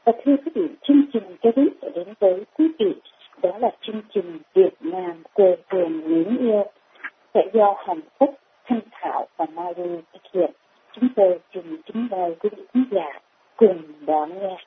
Và thưa quý vị, chương trình kế tiếp sẽ đến với quý vị, đó là chương trình Việt Nam quê hương mến yêu, sẽ do Hồng Phúc, Thanh Thảo và Marie thực hiện. Chúng tôi xin kính mời quý vị khán giả cùng đón nghe.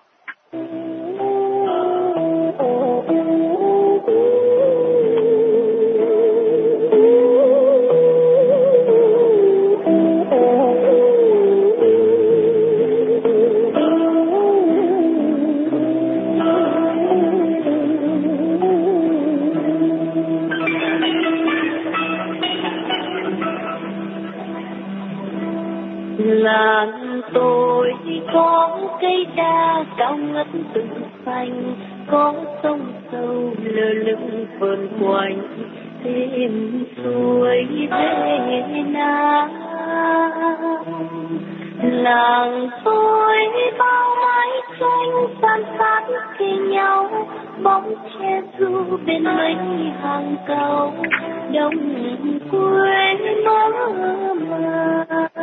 Làng tôi có cây đa cao ngất từng xanh, có sông sâu lơ lửng vờn quanh, thêm suối về nam. Làng tôi bao mái tranh san sát kề nhau, bóng che ru bên mấy hàng cầu, đông quê mơ màng.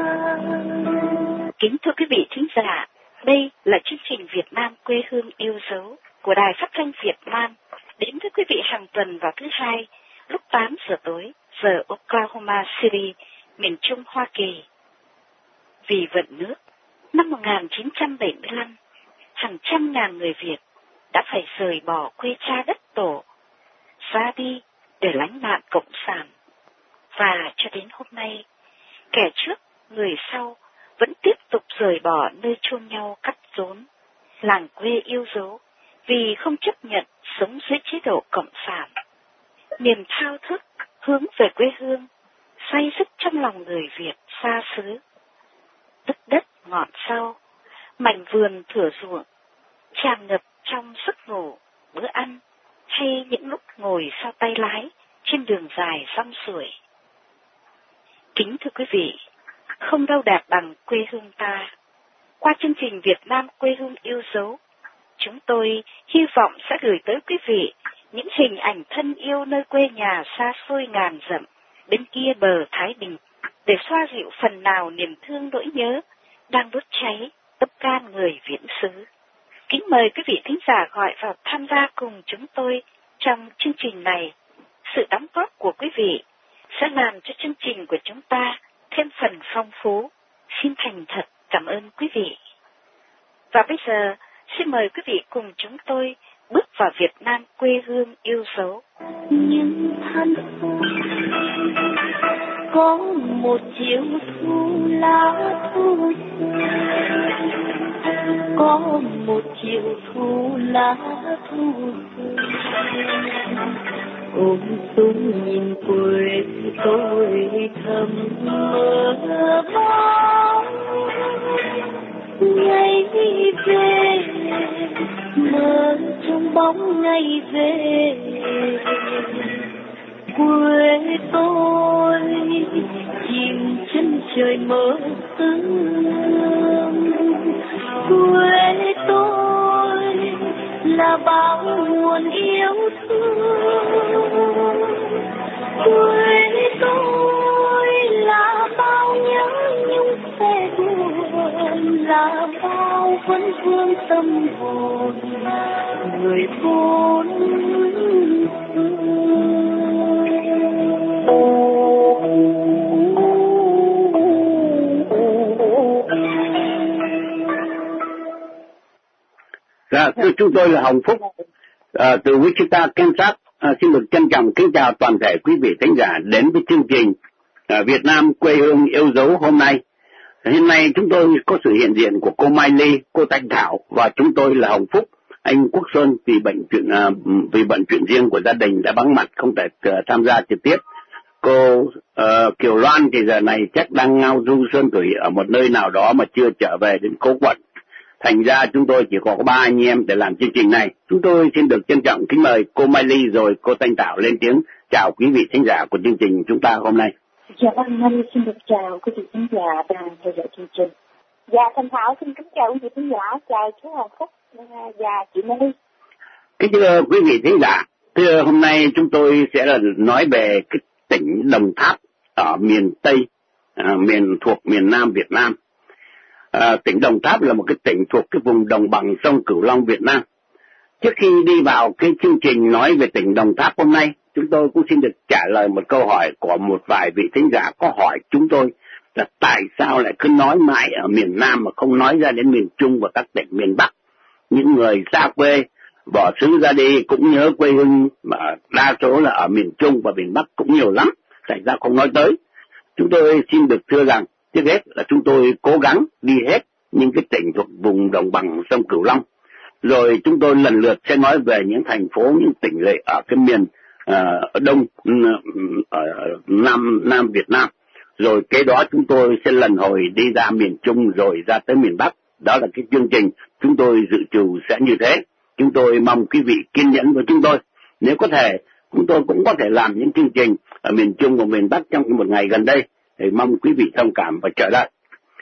Kính thưa quý vị thính giả, đây là chương trình Việt Nam quê hương yêu dấu của Đài Phát thanh Việt Nam, đến với quý vị hàng tuần vào thứ Hai lúc 8 giờ tối giờ Oklahoma City, miền Trung Hoa Kỳ. Vì vận nước, năm 1975, hàng trăm ngàn người Việt đã phải rời bỏ quê cha đất tổ, ra đi để lánh nạn cộng sản. Và cho đến hôm nay, kẻ trước, người sau vẫn tiếp tục rời bỏ nơi chôn nhau cắt rốn, làng quê yêu dấu vì không chấp nhận sống dưới chế độ cộng sản. Niềm thao thức hướng về quê hương say dứt trong lòng người Việt xa xứ. Đất đất ngọt rau, mảnh vườn thửa ruộng, tràn ngập trong giấc ngủ, bữa ăn hay những lúc ngồi sau tay lái trên đường dài rong ruổi. Kính thưa quý vị, không đâu đẹp bằng quê hương ta. Qua chương trình Việt Nam quê hương yêu dấu, chúng tôi hy vọng sẽ gửi tới quý vị những hình ảnh thân yêu nơi quê nhà xa xôi ngàn dặm bên kia bờ Thái Bình, để xoa dịu phần nào niềm thương nỗi nhớ đang đốt cháy tâm can người viễn xứ. Kính mời quý vị thính giả gọi vào tham gia cùng chúng tôi trong chương trình này. Sự đóng góp của quý vị sẽ làm cho chương trình của chúng ta thêm phần phong phú. Xin thành thật cảm ơn quý vị. Và bây giờ, xin mời quý vị cùng chúng tôi bước vào Việt Nam quê hương yêu dấu. Những thân có một chiều thu lá thu, có một chiều thu lá thu, ôm xuống nhìn quê tôi thầm mơ mong ngày về, mơ trong bóng ngày về quê tôi chìm chân trời mơ sương. Quê tôi là bao nguồn yêu thương, quê tôi là bao nhớ nhung sẽ buồn, là bao vấn vương tâm hồn người vốn. Chúng tôi là Hồng Phúc từ Wichita, Kansas. Xin được trân trọng kính chào toàn thể quý vị khán giả đến với chương trình Việt Nam quê hương yêu dấu hôm nay. Hôm nay chúng tôi có sự hiện diện của cô Mai Ly, cô Thanh Thảo và chúng tôi là Hồng Phúc. Anh Quốc Xuân vì bận chuyện riêng của gia đình đã vắng mặt không thể tham gia trực tiếp. Cô Kiều Loan thì giờ này chắc đang ngao du sơn thủy ở một nơi nào đó mà chưa trở về đến Cố Quận. Thành ra chúng tôi chỉ có 3 anh em để làm chương trình này. Chúng tôi xin được trân trọng kính mời cô Mai Ly rồi cô Thanh Thảo lên tiếng chào quý vị khán giả của chương trình chúng ta hôm nay. Dạ vâng, Mai Ly xin được chào quý vị khán giả đang theo dõi chương trình. Dạ, Thanh Thảo xin kính chào quý vị khán giả, chào chú Hồng Phúc và chị Mai Ly. Kính thưa quý vị khán giả, thưa hôm nay chúng tôi sẽ nói về cái tỉnh Đồng Tháp ở miền Tây, thuộc miền Nam Việt Nam. Tỉnh Đồng Tháp là một cái tỉnh thuộc cái vùng đồng bằng sông Cửu Long Việt Nam. Trước khi đi vào cái chương trình nói về tỉnh Đồng Tháp hôm nay, chúng tôi cũng xin được trả lời một câu hỏi của một vài vị thính giả có hỏi chúng tôi là tại sao lại cứ nói mãi ở miền Nam mà không nói ra đến miền Trung và các tỉnh miền Bắc. Những người xa quê bỏ xứ ra đi cũng nhớ quê hương, mà đa số là ở miền Trung và miền Bắc cũng nhiều lắm, tại sao không nói tới. Chúng tôi xin được thưa rằng trước hết là chúng tôi cố gắng đi hết những cái tỉnh thuộc vùng đồng bằng sông Cửu Long, rồi chúng tôi lần lượt sẽ nói về những thành phố, những tỉnh lỵ ở cái miền đông Nam Việt Nam, rồi kế đó chúng tôi sẽ lần hồi đi ra miền Trung rồi ra tới miền Bắc. Đó là cái chương trình chúng tôi dự trù sẽ như thế. Chúng tôi mong quý vị kiên nhẫn với chúng tôi. Nếu có thể, chúng tôi cũng có thể làm những chương trình ở miền Trung và miền Bắc trong một ngày gần đây, thì mong quý vị thông cảm và chờ đợi.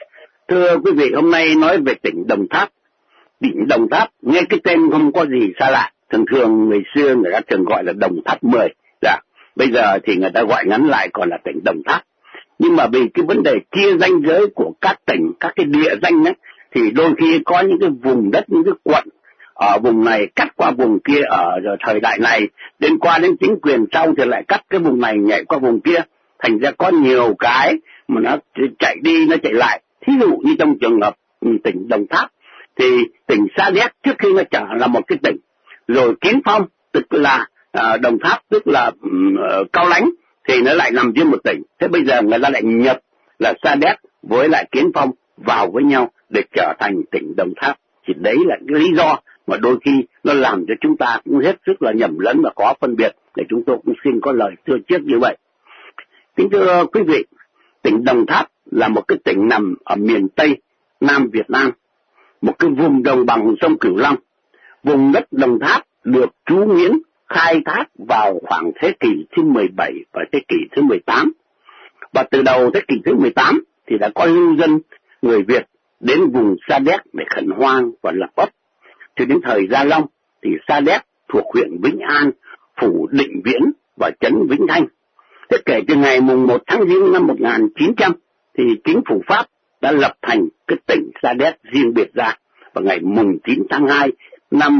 Thưa quý vị, hôm nay nói về tỉnh Đồng Tháp. Tỉnh Đồng Tháp, nghe cái tên không có gì xa lạ. Thường thường người xưa người ta thường gọi là Đồng Tháp 10. Bây giờ thì người ta gọi ngắn lại còn là tỉnh Đồng Tháp. Nhưng mà vì cái vấn đề chia ranh giới của các tỉnh, các cái địa danh ấy, thì đôi khi có những cái vùng đất, những cái quận ở vùng này cắt qua vùng kia ở thời đại này, đến qua đến chính quyền sau thì lại cắt cái vùng này nhảy qua vùng kia, thành ra có nhiều cái mà nó chạy đi nó chạy lại. Thí dụ như trong trường hợp tỉnh Đồng Tháp thì tỉnh Sa Đéc trước khi nó trở là một cái tỉnh, rồi Kiến Phong tức là Đồng Tháp tức là Cao Lãnh thì nó lại nằm trên một tỉnh. Thế bây giờ người ta lại nhập là Sa Đéc với lại Kiến Phong vào với nhau để trở thành tỉnh Đồng Tháp. Thì đấy là cái lý do mà đôi khi nó làm cho chúng ta cũng hết sức là nhầm lẫn và khó phân biệt, để chúng tôi cũng xin có lời thưa trước như vậy. Kính thưa quý vị, tỉnh Đồng Tháp là một cái tỉnh nằm ở miền Tây Nam Việt Nam, một cái vùng đồng bằng sông Cửu Long. Vùng đất Đồng Tháp được chú Nguyễn khai thác vào khoảng thế kỷ thứ 17 và thế kỷ thứ 18. Và từ đầu thế kỷ thứ 18 thì đã có lưu dân người Việt đến vùng Sa Đéc để khẩn hoang và lập ấp. Cho đến thời Gia Long thì Sa Đéc thuộc huyện Vĩnh An, phủ Định Viễn và trấn Vĩnh Thanh. Thế kể từ ngày mùng 1 tháng Giêng năm 1900 thì chính phủ Pháp đã lập thành cái tỉnh Sa Đéc riêng biệt ra. Và ngày mùng 9 tháng 2 năm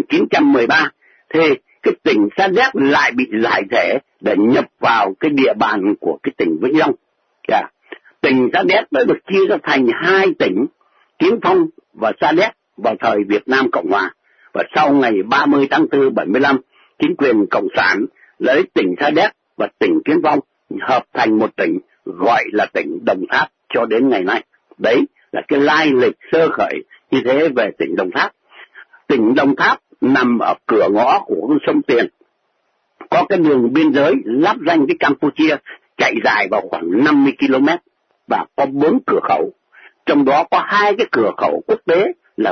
1913 thì cái tỉnh Sa Đéc lại bị giải thể để nhập vào cái địa bàn của cái tỉnh Vĩnh Long. Tỉnh Sa Đéc đã được chia ra thành hai tỉnh, Kiến Phong và Sa Đéc vào thời Việt Nam Cộng Hòa. Và sau ngày 30 tháng 4 75, chính quyền Cộng sản lấy tỉnh Sa Đéc và tỉnh Kiến Phong hợp thành một tỉnh gọi là tỉnh Đồng Tháp cho đến ngày nay. Đấy là cái lai lịch sơ khởi như thế về tỉnh Đồng Tháp. Tỉnh Đồng Tháp nằm ở cửa ngõ của sông Tiền, có cái đường biên giới giáp ranh với Campuchia chạy dài vào khoảng 50 km và có 4 cửa khẩu. Trong đó có 2 cái cửa khẩu quốc tế là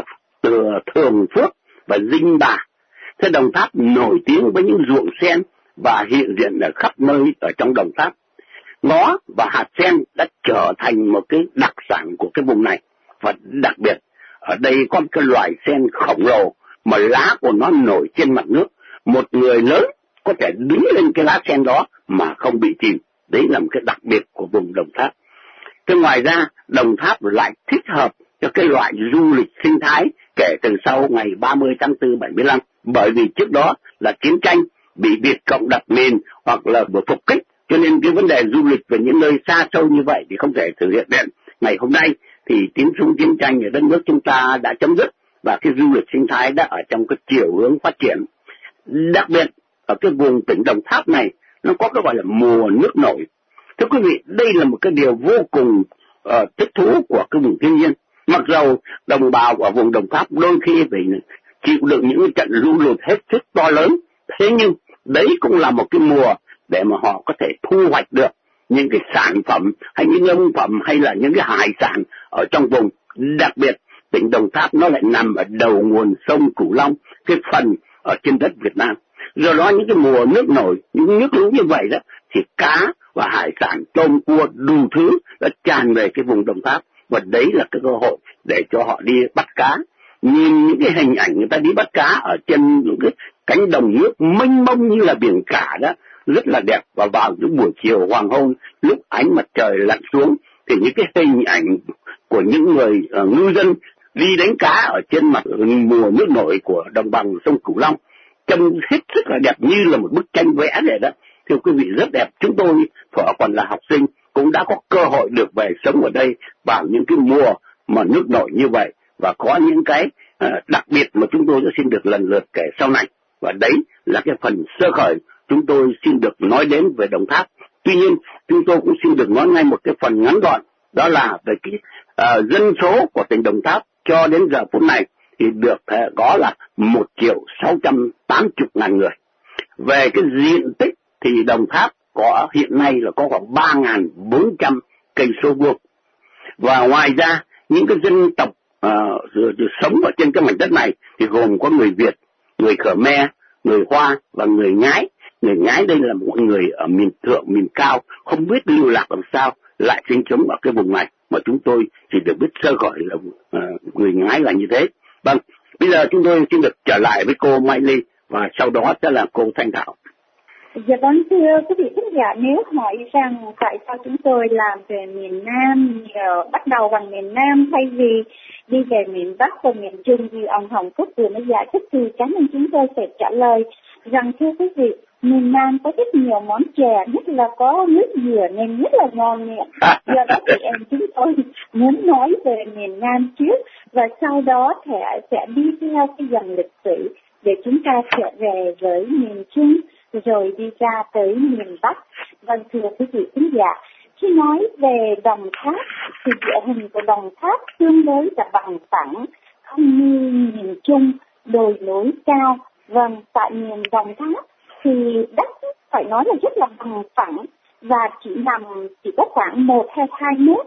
Thường Phước và Dinh Bà. Thế Đồng Tháp nổi tiếng với những ruộng sen và hiện diện ở khắp nơi ở trong Đồng Tháp. Ngó và hạt sen đã trở thành một cái đặc sản của cái vùng này. Và đặc biệt ở đây có một cái loài sen khổng lồ mà lá của nó nổi trên mặt nước. Một người lớn có thể đứng lên cái lá sen đó mà không bị chìm. Đấy là một cái đặc biệt của vùng Đồng Tháp. Thế ngoài ra, Đồng Tháp lại thích hợp cho cái loại du lịch sinh thái kể từ sau ngày 30 tháng 4 75. Bởi vì trước đó là chiến tranh, bị Việt Cộng đặt miền hoặc là phục kích, cho nên cái vấn đề du lịch về những nơi xa xôi như vậy thì không thể thực hiện được. Ngày hôm nay thì tiếng súng chiến tranh ở đất nước chúng ta đã chấm dứt và cái du lịch sinh thái đã ở trong cái chiều hướng phát triển. Đặc biệt ở cái vùng tỉnh Đồng Tháp này nó có cái gọi là mùa nước nổi. Thưa quý vị, đây là một cái điều vô cùng thích thú của cái vùng thiên nhiên. Mặc dầu đồng bào ở vùng Đồng Tháp đôi khi phải chịu đựng những trận lũ lụt hết sức to lớn, thế nhưng đấy cũng là một cái mùa để mà họ có thể thu hoạch được những cái sản phẩm hay những nông phẩm hay là những cái hải sản ở trong vùng. Đặc biệt tỉnh Đồng Tháp nó lại nằm ở đầu nguồn sông Cửu Long, cái phần ở trên đất Việt Nam. Do đó những cái mùa nước nổi, những nước lũ như vậy đó thì cá và hải sản, tôm cua đủ thứ đã tràn về cái vùng Đồng Tháp. Và đấy là cái cơ hội để cho họ đi bắt cá. Nhìn những cái hình ảnh người ta đi bắt cá ở trên những cái cánh đồng nước mênh mông như là biển cả đó, rất là đẹp. Và vào những buổi chiều hoàng hôn, lúc ánh mặt trời lặn xuống thì những cái hình ảnh của những người ngư dân đi đánh cá ở trên mặt mùa nước nổi của đồng bằng sông Cửu Long, trông hết sức là đẹp như là một bức tranh vẽ vậy đó. Thưa quý vị, rất đẹp. Chúng tôi thuở còn là học sinh cũng đã có cơ hội được về sống ở đây vào những cái mùa mà nước nổi như vậy, và có những cái đặc biệt mà chúng tôi sẽ xin được lần lượt kể sau này. Và đấy là cái phần sơ khởi chúng tôi xin được nói đến về Đồng Tháp. Tuy nhiên chúng tôi cũng xin được nói ngay một cái phần ngắn gọn, đó là về cái dân số của tỉnh Đồng Tháp cho đến giờ phút này thì được có là 1.680.000 người. Về cái diện tích thì Đồng Tháp có hiện nay là có khoảng 3.400 cây số vuông. Và ngoài ra những cái dân tộc sống ở trên cái mảnh đất này thì gồm có người Việt, người Khmer, người Hoa và người Nhái. Người Nhái đây là một người ở miền thượng, miền cao, không biết lưu lạc làm sao lại sinh sống ở cái vùng này, mà chúng tôi chỉ được biết sơ gọi là người Nhái là như thế. Vâng, bây giờ chúng tôi xin được trở lại với cô Mai Ly và sau đó sẽ là cô Thanh Thảo. Dạ vâng, thưa quý vị khán giả, nếu hỏi rằng tại sao chúng tôi làm về miền Nam, bắt đầu bằng miền Nam thay vì đi về miền Bắc và miền Trung như ông Hồng Phúc vừa mới giải thích, thì cá nhân chúng tôi sẽ trả lời rằng thưa quý vị, miền Nam có rất nhiều món chè, nhất là có nước dừa nên rất là ngon miệng. Do đó thì chúng tôi muốn nói về miền Nam trước và sau đó sẽ đi theo cái dòng lịch sử để chúng ta trở về với miền Trung rồi đi ra tới miền Bắc. Vâng, thưa quý vị khán giả, khi nói về Đồng Tháp thì địa hình của Đồng Tháp tương đối là bằng phẳng, không như miền Trung đồi núi cao. Vâng, tại miền Đồng Tháp thì đất phải nói là rất là bằng phẳng và chỉ có khoảng 1 hay 2 mét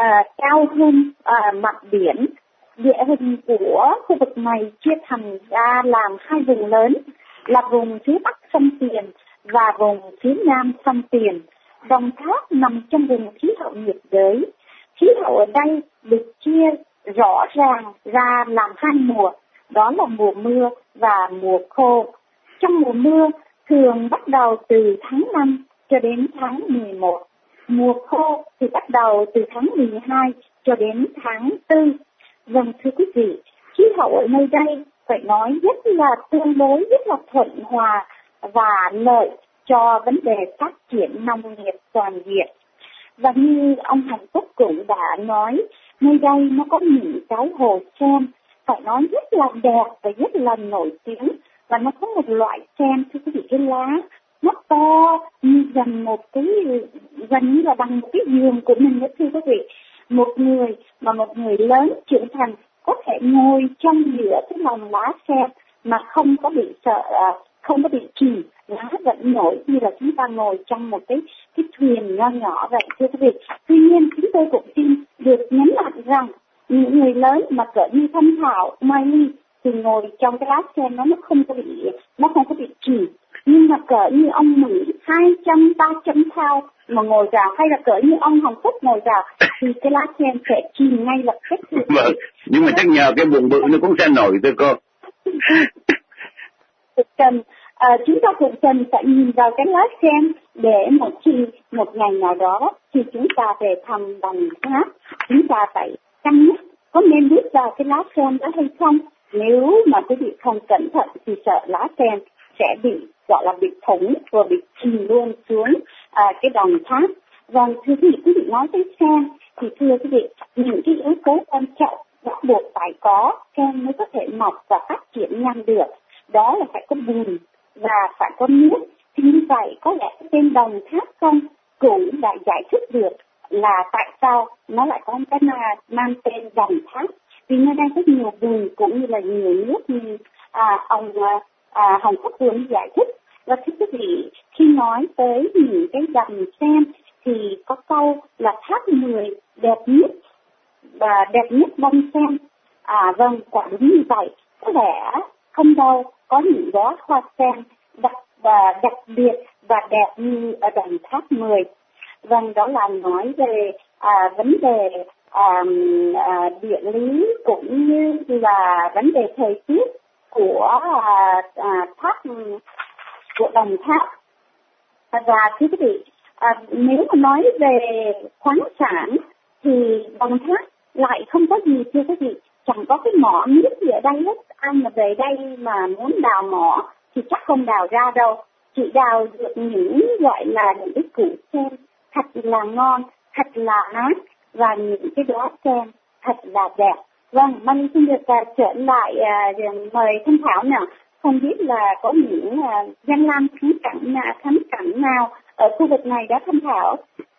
cao hơn mặt biển. Địa hình của khu vực này chia thành ra làm 2 vùng lớn là vùng phía Bắc sông Tiền và vùng phía Nam sông Tiền. Đồng Tháp nằm trong vùng khí hậu nhiệt đới. Khí hậu ở đây được chia rõ ràng ra làm 2 mùa, đó là mùa mưa và mùa khô. Trong mùa mưa thường bắt đầu từ tháng 5 cho đến tháng 11. Mùa khô thì bắt đầu từ tháng 12 cho đến tháng 4. Vâng, thưa quý vị, khí hậu ở nơi đây phải nói rất là tương đối, rất là thuận hòa và lợi cho vấn đề phát triển nông nghiệp toàn diện. Và như ông Hạnh Phúc cũng đã nói, nơi đây nó có những cái hồ sen phải nói rất là đẹp và rất là nổi tiếng. Và nó có một loại sen, thưa quý vị, cái lá nó to như gần như là bằng một cái giường của mình đó, thưa quý vị. Một người lớn trưởng thành có thể ngồi trong giữa cái lòng lá sen mà không có bị sợ, không có bị chìm, lá vẫn nổi như là chúng ta ngồi trong một cái thuyền nho nhỏ vậy, thưa quý vị. Tuy nhiên chúng tôi cũng xin được nhấn mạnh rằng những người lớn mà cỡ như Thanh Thảo, Mai Ly thì ngồi trong cái lá sen nó không có bị chìm. Nhưng mà cỡ như ông Mỹ 200-300 thao mà ngồi vào, hay là cỡ như ông Hồng Phúc ngồi vào thì cái lá sen sẽ chìm ngay lập tức. Vâng, nhưng mà chắc nhờ cái bụng bự nó cũng sẽ nổi thôi cô. Chúng ta cũng cần phải nhìn vào cái lá sen để một ngày nào đó khi chúng ta về thăm Đồng Tháp, chúng ta phải cân nhắc có nên bước vào cái lá sen đó hay không. Nếu mà quý vị không cẩn thận thì sợ lá sen sẽ bị thủng và bị chìm luôn xuống cái Đồng Tháp. Vâng, thưa quý vị nói tới sen thì thưa quý vị, những cái yếu tố quan trọng bắt buộc phải có sen mới có thể mọc và phát triển nhanh được. Đó là phải có bùn và phải có nước. Thì như vậy có lẽ cái tên Đồng Tháp không cũng đã giải thích được là tại sao nó lại có cái mang tên Đồng Tháp. Vì nơi đây có nhiều bùn cũng như là nhiều nước như ông Hồng Phúc vừa giải thích. Và thưa quý vị, khi nói tới những cái đầm sen thì có câu là tháp 10 đẹp nhất và đẹp nhất bông sen. Vâng, quả đúng như vậy. Có lẽ không đâu có những đóa hoa sen đặc biệt và đẹp như ở Đồng Tháp 10. Vâng, đó là nói về vấn đề địa lý cũng như là vấn đề thời tiết của của Đồng Tháp. Và thưa quý vị, nếu mà nói về khoáng sản thì Đồng Tháp lại không có gì thưa quý vị, chẳng có cái mỏ miết gì ở đây hết. Ai mà về đây mà muốn đào mỏ thì chắc không đào ra đâu, chỉ đào được những gọi là những cái củ sen thật là ngon, thật là mát, và những cái đóa sen thật là đẹp. Vâng, Mani xin được trở lại mời Thanh Thảo nào. Không biết là có những danh lam thắng cảnh nào ở khu vực này đó Thanh Thảo?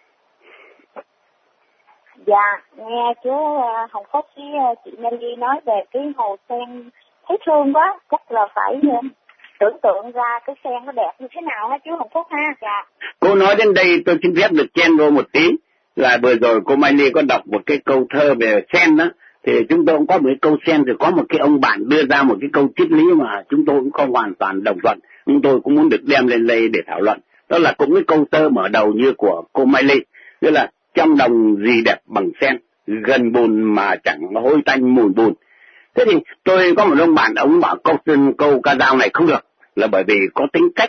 Dạ, nghe chú Hồng Phúc với chị Nelly nói về cái hồ sen thấy thương quá, chắc là phải tưởng tượng ra cái sen nó đẹp như thế nào hả chú Hồng Phúc ha? Dạ. Cô nói đến đây tôi xin phép được chen vô một tí, là vừa rồi cô Mai Ly có đọc một cái câu thơ về sen đó, thì chúng tôi cũng có một cái câu sen, rồi có một cái ông bạn đưa ra một cái câu triết lý mà chúng tôi cũng không hoàn toàn đồng thuận, nhưng tôi cũng muốn được đem lên đây để thảo luận. Đó là cũng cái câu thơ mở đầu như của cô Mai Ly, tức là trong đồng gì đẹp bằng sen, gần bùn mà chẳng hôi tanh mùi bùn. Thế thì tôi có một ông bạn, ông bảo câu ca dao này không được, là bởi vì có tính cách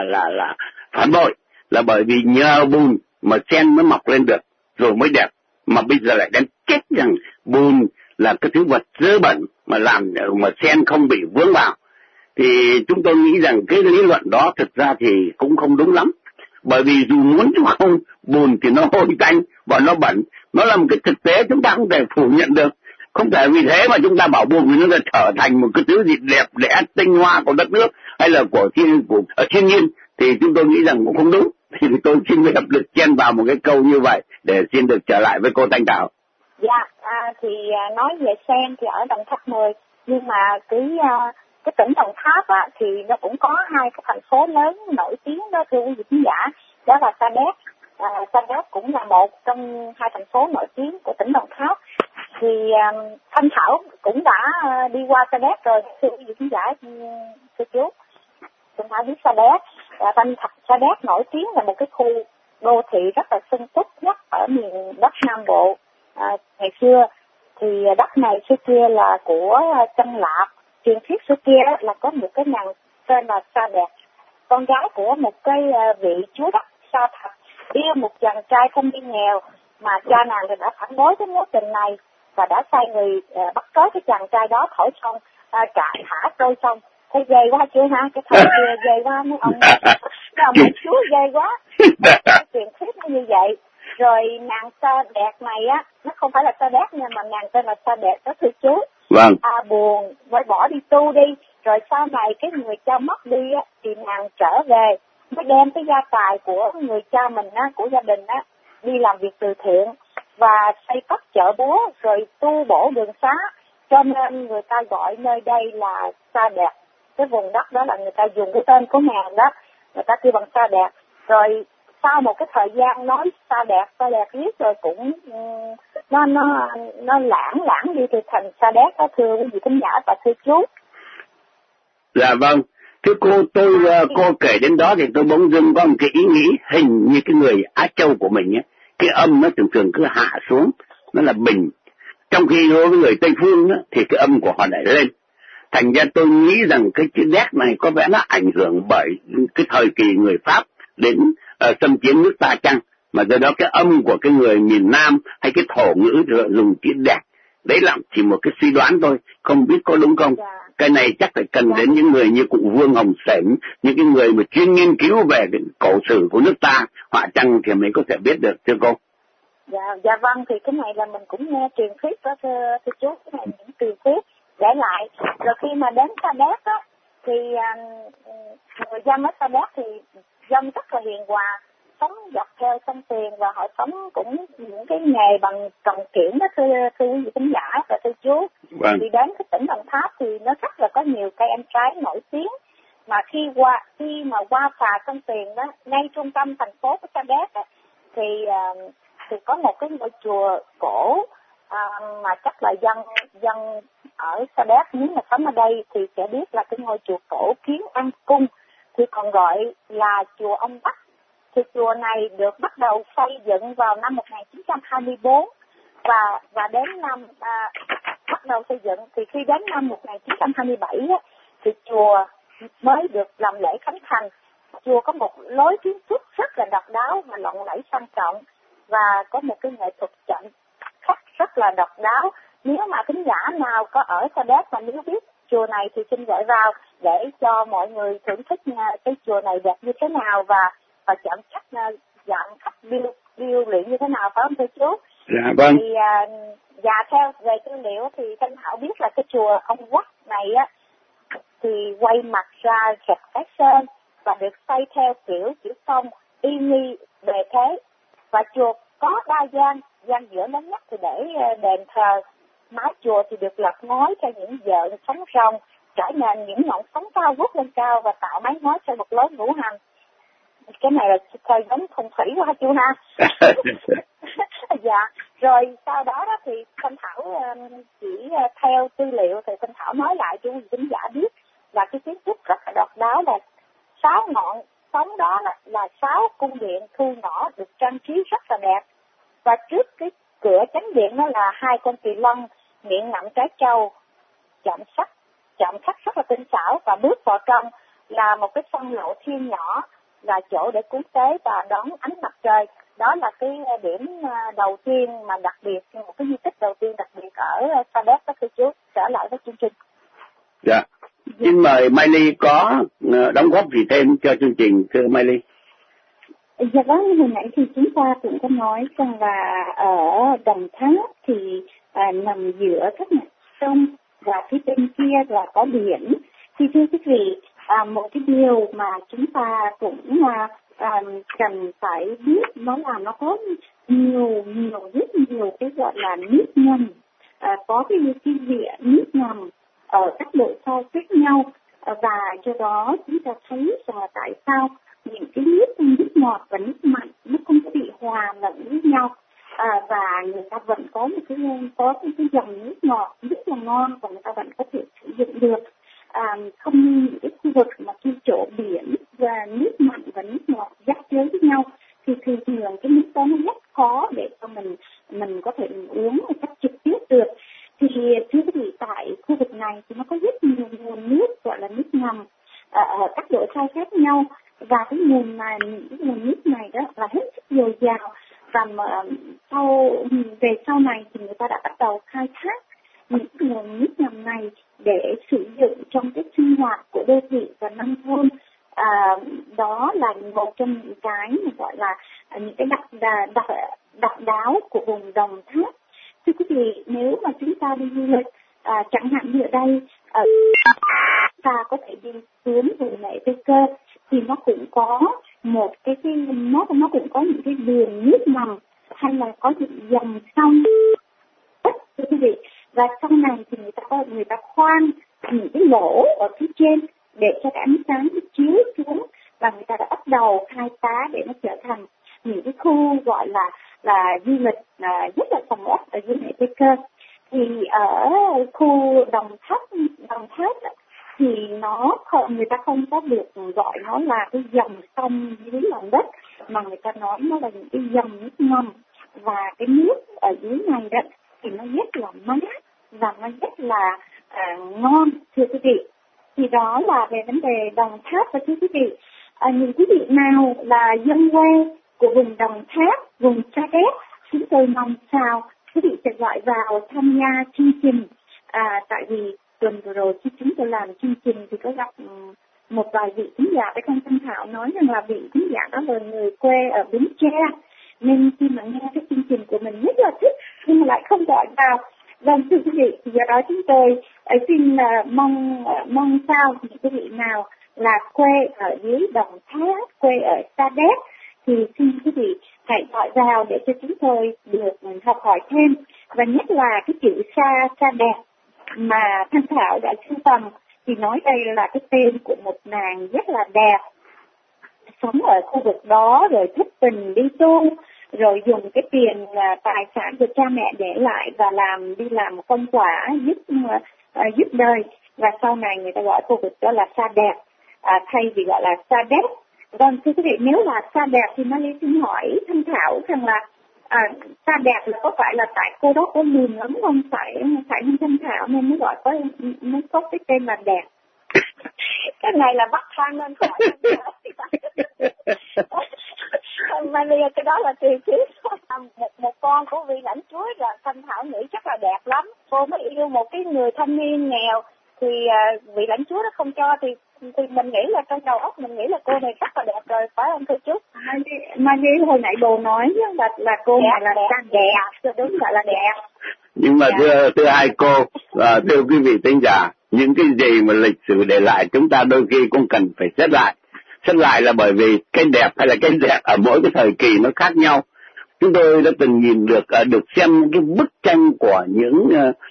là phản bội, là bởi vì nhờ bùn mà sen mới mọc lên được rồi mới đẹp, mà bây giờ lại đang chết rằng bùn là cái thứ vật dơ bẩn mà làm mà sen không bị vướng vào. Thì chúng tôi nghĩ rằng cái lý luận đó thực ra thì cũng không đúng lắm, bởi vì dù muốn chứ không, bùn thì nó hôi tanh và nó bẩn, nó là một cái thực tế chúng ta không thể phủ nhận được. Không thể vì thế mà chúng ta bảo bùn thì nó trở thành một cái thứ gì đẹp đẽ tinh hoa của đất nước hay là của thiên nhiên, thì chúng tôi nghĩ rằng cũng không đúng. Thì tôi xin phép được chen vào một cái câu như vậy để xin được trở lại với cô Thanh Thảo. Dạ, thì nói về sen thì ở Đồng Tháp 10, nhưng mà cái tỉnh Đồng Tháp á, thì nó cũng có hai cái thành phố lớn nổi tiếng đó thưa quý vị khán giả, đó là Sa Đéc. Sa Đéc cũng là một trong hai thành phố nổi tiếng của tỉnh Đồng Tháp. Thì Thanh Thảo cũng đã đi qua Sa Đéc rồi thưa quý vị khán giả, thưa chú. Thanh Thảo biết Sa Đéc. Sa Đéc nổi tiếng là một cái khu đô thị rất là sung túc nhất ở miền đất Nam Bộ ngày xưa. Thì đất này xưa kia là của Chân Lạp. Truyền thuyết xưa kia là có một cái nàng tên là Sa Đéc, con gái của một cái vị chúa đất Sa Thạch, yêu một chàng trai không đi nghèo, mà cha nàng thì đã phản đối cái mối tình này và đã sai người bắt tới cái chàng trai đó thổi xong thả trôi xong. Thấy ghê quá chưa ha, cái thời kia ghê quá mấy ông chúa ghê quá. Truyền thuyết nó như vậy. Rồi nàng Sa Đéc này á, nó không phải là Sa Đéc nha, mà nàng tên là Sa Đéc đó thưa chú. Vâng. Buồn mới bỏ đi tu đi, rồi sau này cái người cha mất đi á, thì nàng trở về mới đem cái gia tài của người cha mình á, của gia đình á, đi làm việc từ thiện và xây cất chợ búa rồi tu bổ đường xá, cho nên người ta gọi nơi đây là Sa Đéc. Cái vùng đất đó là người ta dùng cái tên của nàng đó, người ta kêu bằng Sa Đéc. Rồi sau một cái thời gian nói Sa Đéc riết rồi cũng nó lãng đi thì thành Sa Đéc đó thưa quý vị khán giả và thưa chú. Dạ vâng, thưa cô kể đến đó thì tôi bỗng dưng có một cái ý nghĩ hình như cái người Á Châu của mình ấy, cái âm nó thường cứ hạ xuống, nó là bình, trong khi đối với người Tây Phương đó, thì cái âm của họ lại lên. Thành ra tôi nghĩ rằng cái chữ đét này có vẻ nó ảnh hưởng bởi cái thời kỳ người Pháp đến xâm chiếm nước ta chăng, mà do đó cái âm của cái người miền Nam hay cái thổ ngữ dùng chữ đét. Đấy là chỉ một cái suy đoán thôi, không biết có đúng không. Cái này chắc phải cần đến những người như cụ Vương Hồng Sển, những cái người mà chuyên nghiên cứu về cái cổ sử của nước ta, họa chăng thì mới có thể biết được thưa cô. Dạ vâng, thì cái này là mình cũng nghe truyền thuyết đó thưa chú, cái này những truyền thuyết để lại. Rồi khi mà đến Sa Đéc á, thì người dân ở Sa Đéc thì dân rất là hiền hòa, sống dọc theo sông Tiền và họ sống cũng những cái nghề bằng trồng kiển đó thưa quý vị khán giả và thưa chú. Vâng. Thì đến cái tỉnh Đồng Tháp thì nó rất là có nhiều cây ăn trái nổi tiếng, mà khi mà qua phà sông Tiền đó, ngay trung tâm thành phố của Sa Đéc á, thì có một cái ngôi chùa cổ mà chắc là dân ở Sa Đéc nếu mà sống ở đây thì sẽ biết là cái ngôi chùa cổ Kiến An Cung, thì còn gọi là chùa Ông Bắc. Thì chùa này được bắt đầu xây dựng vào năm 1924 và đến năm bắt đầu xây dựng thì khi đến năm 1927 á, thì chùa mới được làm lễ khánh thành. Chùa có một lối kiến trúc rất là độc đáo và lộng lẫy sang trọng và có một cái nghệ thuật trận khắc rất là độc đáo. Nếu mà thính giả nào có ở Sa Đéc mà nếu biết chùa này thì xin gọi vào để cho mọi người thưởng thức cái chùa này đẹp như thế nào và chọn khách điêu luyện như thế nào, phải không thưa chú? Dạ vâng. Thì và theo về tư liệu thì Thanh Thảo biết là cái chùa ông Quắc này á thì quay mặt ra rạch Cái Sơn và được xây theo kiểu tông y nghi bề thế, và chùa có đa gian giữa lớn nhất thì để đền thờ. Mái chùa thì được lợp ngói theo những vợn sóng rồng, trải nền những ngọn sóng cao vút lên cao và tạo mái ngói theo một lối ngũ hành. Cái này là thời giống phong thủy quá chú ha. Dạ, rồi sau đó thì Thanh Thảo chỉ theo tư liệu thì Thanh Thảo nói lại cho quý khán giả biết là cái kiến trúc rất là độc đáo, là 6 ngọn sóng đó là 6 cung điện thu nhỏ được trang trí rất là đẹp, và trước cái cửa chánh điện đó là 2 con kỳ lân miệng ngậm trái trâu, chạm khắc rất là tinh xảo, và bước vào trong là một cái sân lộ thiên nhỏ, là chỗ để cúng tế và đón ánh mặt trời. Đó là cái điểm đầu tiên mà đặc biệt, một cái di tích đầu tiên đặc biệt ở Sa Đéc đó thưa chú. Trở lại với chương trình. Dạ. Xin mời Mai Ly có đóng góp gì thêm cho chương trình, thưa Mai Ly? Dạ vâng, hồi nãy thì chúng ta cũng có nói rằng là ở Đồng Tháp thì nằm giữa các mặt sông và phía bên kia là có biển. Thì thưa quý vị, một cái điều mà chúng ta cũng cần phải biết đó là nó có rất nhiều cái gọi là nước ngầm, có cái địa nước ngầm ở các độ sâu khác nhau, và do đó chúng ta thấy rằng là tại sao những cái nước ngọt và nước mặn nó không có bị hòa lẫn với nhau, và người ta vẫn có cái dòng nước ngọt rất là ngon và người ta vẫn có thể sử dụng được, không như những cái khu vực mà khi chỗ biển và nước mặn và nước ngọt giáp giới với nhau thì thường cái nước đó nó rất khó để cho mình có thể uống một cách trực tiếp được. Thì thưa quý vị, tại khu vực này thì nó có rất nhiều nguồn nước gọi là nước ngầm ở các độ sâu khác nhau, và cái nguồn nước này đó là hết sức dồi dào, và mà về sau này thì người ta đã bắt đầu khai thác những nguồn nước ngầm này để sử dụng trong cái sinh hoạt của đô thị và nông thôn. Đó là một trong những cái mà gọi là những cái độc đáo của vùng Đồng Tháp. Thưa quý vị, nếu mà chúng ta đi du lịch, chẳng hạn như ở đây, ta có thể đi xuống vùng Mẹ Tây Cơ, thì nó cũng có một nó cũng có những cái đường nước ngầm hay là có những dòng sông, thưa quý vị. Và sau này thì người ta khoan những cái lỗ ở phía trên để cho cái ánh sáng nó chiếu xuống, và người ta đã bắt đầu khai phá để nó trở thành những cái khu gọi là du lịch rất là sầm uất ở dưới Mẹ Tây Cơ. Thì ở khu Đồng Tháp thì người ta không có được gọi nó là cái dòng sông dưới lòng đất, mà người ta nói nó là những cái dòng nước ngầm, và cái nước ở dưới này đó thì nó rất là mát và nó rất là ngon, thưa quý vị. Thì đó là về vấn đề Đồng Tháp. Và thưa quý vị, những quý vị nào là dân quê của vùng Đồng Tháp, vùng Sa Đéc, chúng tôi mong sao quý vị sẽ gọi vào tham gia chương trình. Tại vì tuần vừa rồi khi chúng tôi làm chương trình thì có gặp một vài vị khán giả với con Thanh Thảo nói rằng là vị khán giả đó là người quê ở Bến Tre, nên khi mà nghe cái chương trình của mình rất là thích nhưng mà lại không gọi vào. Vâng, thưa quý vị, do đó chúng tôi xin mong sao những quý vị nào là quê ở dưới Đồng Tháp, quê ở Sa Đéc thì xin quý vị hãy gọi vào để cho chúng tôi được học hỏi thêm. Và nhất là cái chữ Sa Đéc mà Thanh Thảo đã sưu tầm thì nói đây là cái tên của một nàng rất là đẹp, sống ở khu vực đó, rồi thất tình đi tu, rồi dùng cái tiền tài sản của cha mẹ để lại và đi làm một công quả giúp đời, và sau này người ta gọi khu vực đó là Sa Đéc thay vì gọi là Sa Đéc. Vâng, thưa quý vị, nếu là Sa Đéc thì Mai xin hỏi Thanh Thảo rằng là Sa Đéc là có phải là tại cô đó có lùn lắm không? Phải không Thanh Thảo nên mới có cái tên là Đéc? Cái này là bắt thang nên hỏi. Maria, cái đó là tiền chứ. Một con của vị lãnh chúa là Thanh Thảo nghĩ chắc là đẹp lắm. Cô mới yêu một cái người thanh niên nghèo thì vị lãnh chúa nó không cho thì mình nghĩ là trong đầu óc mình nghĩ là cô này rất là đẹp rồi, phải không thưa chú? Maria hồi nãy bồ nói là cô này là đẹp, đúng là đẹp. Nhưng mà thưa hai cô, thưa quý vị thính giả, những cái gì mà lịch sử để lại chúng ta đôi khi cũng cần phải xét lại. Xét lại là bởi vì cái đẹp hay là cái đẹp ở mỗi cái thời kỳ nó khác nhau. Chúng tôi đã từng nhìn được xem những cái bức tranh của những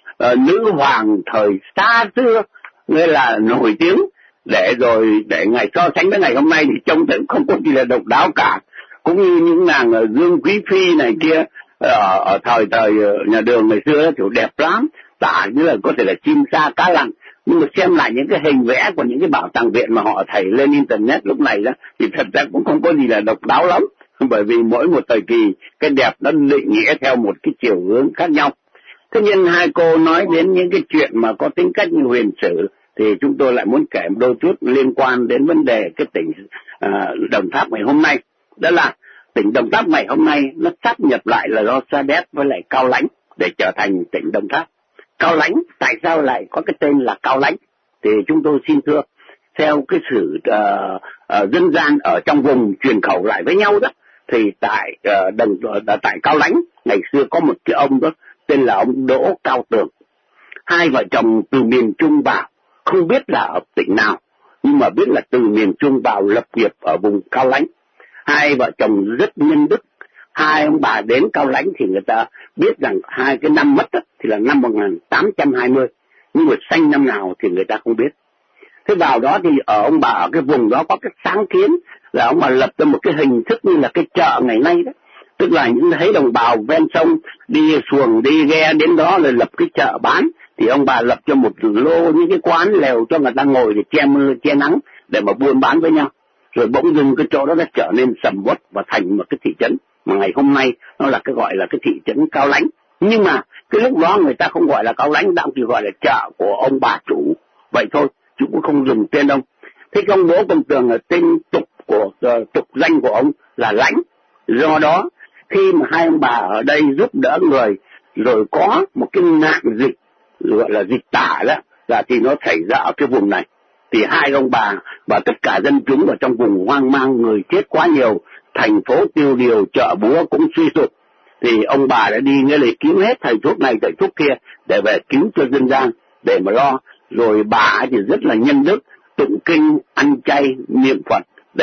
nữ hoàng thời xa xưa, nghĩa là nổi tiếng, để ngày so sánh với ngày hôm nay thì trông thấy không có gì là độc đáo cả. Cũng như những nàng Dương Quý Phi này kia ở thời nhà Đường ngày xưa kiểu đẹp lắm, tả như là có thể là chim sa cá lặn. Nhưng mà xem lại những cái hình vẽ của những cái bảo tàng viện mà họ thảy lên internet lúc này đó thì thật ra cũng không có gì là độc đáo lắm, bởi vì mỗi một thời kỳ cái đẹp nó định nghĩa theo một cái chiều hướng khác nhau. Thế nhưng hai cô nói đến những cái chuyện mà có tính cách như huyền sử thì chúng tôi lại muốn kể một đôi chút liên quan đến vấn đề cái tỉnh Đồng Tháp ngày hôm nay. Đó là tỉnh Đồng Tháp ngày hôm nay nó sáp nhập lại là do Sa Đéc với lại Cao Lãnh để trở thành tỉnh Đồng Tháp. Cao Lãnh, tại sao lại có cái tên là Cao Lãnh? Thì chúng tôi xin thưa, theo cái sự dân gian ở trong vùng truyền khẩu lại với nhau đó, thì tại Cao Lãnh ngày xưa có một cái ông đó tên là ông Đỗ Cao Tường. Hai vợ chồng từ miền Trung vào, không biết là ở tỉnh nào, nhưng mà biết là từ miền Trung vào lập nghiệp ở vùng Cao Lãnh. Hai vợ chồng rất nhân đức. Hai ông bà đến Cao Lãnh thì người ta biết rằng hai cái năm mất đó, thì là năm 1820, nhưng mà sanh năm nào thì người ta không biết. Thế vào đó thì ông bà ở cái vùng đó có cái sáng kiến là ông bà lập ra một cái hình thức như là cái chợ ngày nay đó. Tức là những thấy đồng bào ven sông đi xuồng đi ghe đến đó rồi lập cái chợ bán, thì ông bà lập cho một lô những cái quán lều cho người ta ngồi để che mưa che nắng để mà buôn bán với nhau. Rồi bỗng dưng cái chỗ đó đã trở nên sầm uất và thành một cái thị trấn mà ngày hôm nay nó là cái gọi là cái thị trấn Cao Lãnh. Nhưng mà cái lúc đó người ta không gọi là Cao Lãnh, đang chỉ gọi là chợ của ông bà chủ vậy thôi, chứ cũng không dùng tên ông. Thế cái ông Đỗ Công Tường là tên tục danh của ông là Lãnh. Do đó khi mà hai ông bà ở đây giúp đỡ người, rồi có một cái nạn dịch gọi là dịch tả đó, là thì nó xảy ra ở cái vùng này, thì hai ông bà và tất cả dân chúng ở trong vùng hoang mang, người chết quá nhiều, thành phố tiêu điều, chợ búa cũng suy sụp, thì ông bà đã đi nghĩa là cứu hết thầy thuốc này thầy thuốc kia để về cứu cho dân gian để mà lo. Rồi bà thì rất là nhân đức, tụng kinh, ăn chay, niệm Phật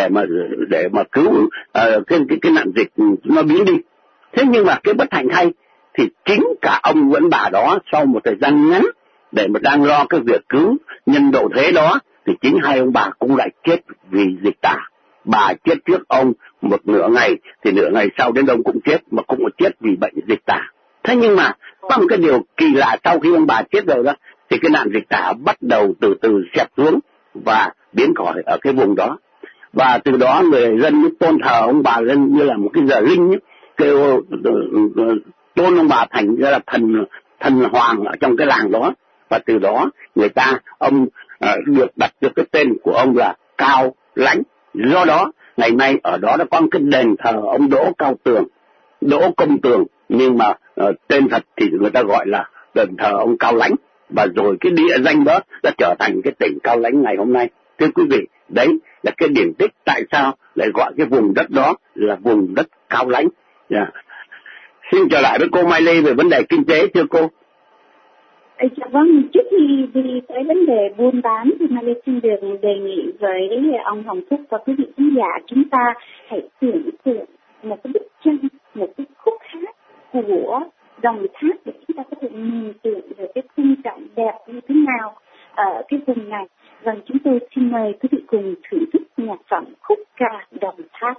để mà cứu cái nạn dịch nó biến đi. Thế nhưng mà cái bất hạnh hay thì chính cả ông vẫn bà đó sau một thời gian ngắn để mà đang lo cái việc cứu nhân độ thế đó, thì chính hai ông bà cũng lại chết vì dịch tả. Bà chết trước ông một nửa ngày, thì nửa ngày sau đến ông cũng chết, mà cũng chết vì bệnh dịch tả. Thế nhưng mà có một cái điều kỳ lạ, sau khi ông bà chết rồi đó, thì cái nạn dịch tả bắt đầu từ từ xẹp xuống và biến khỏi ở cái vùng đó. Và từ đó người dân tôn thờ ông bà lên như là một cái giờ linh, kêu tôn ông bà thành ra là thần hoàng ở trong cái làng đó. Và từ đó ông được đặt được cái tên của ông là Cao Lãnh. Do đó ngày nay ở đó đã có một cái đền thờ ông Đỗ Cao Tường, Đỗ Công Tường, nhưng mà tên thật thì người ta gọi là đền thờ ông Cao Lãnh. Và rồi cái địa danh đó đã trở thành cái tỉnh Cao Lãnh ngày hôm nay. Thưa quý vị, đấy là cái điển tích tại sao lại gọi cái vùng đất đó là vùng đất Cao Lãnh. Xin trở lại với cô Mai Lê về vấn đề kinh tế, thưa cô. Dạ vâng, trước khi đi tới vấn đề buôn bán thì Mai Lê xin được đề nghị với ông Hồng Phúc và quý vị khán giả, chúng ta hãy tưởng tượng một cái bức tranh, một cái khúc hát của Đồng Tháp để chúng ta có thể nhìn tưởng về cái khung cảnh đẹp như thế nào ở cái vùng này. Vâng, chúng tôi xin mời quý vị cùng thưởng thức nhạc phẩm khúc ca Đồng Tháp.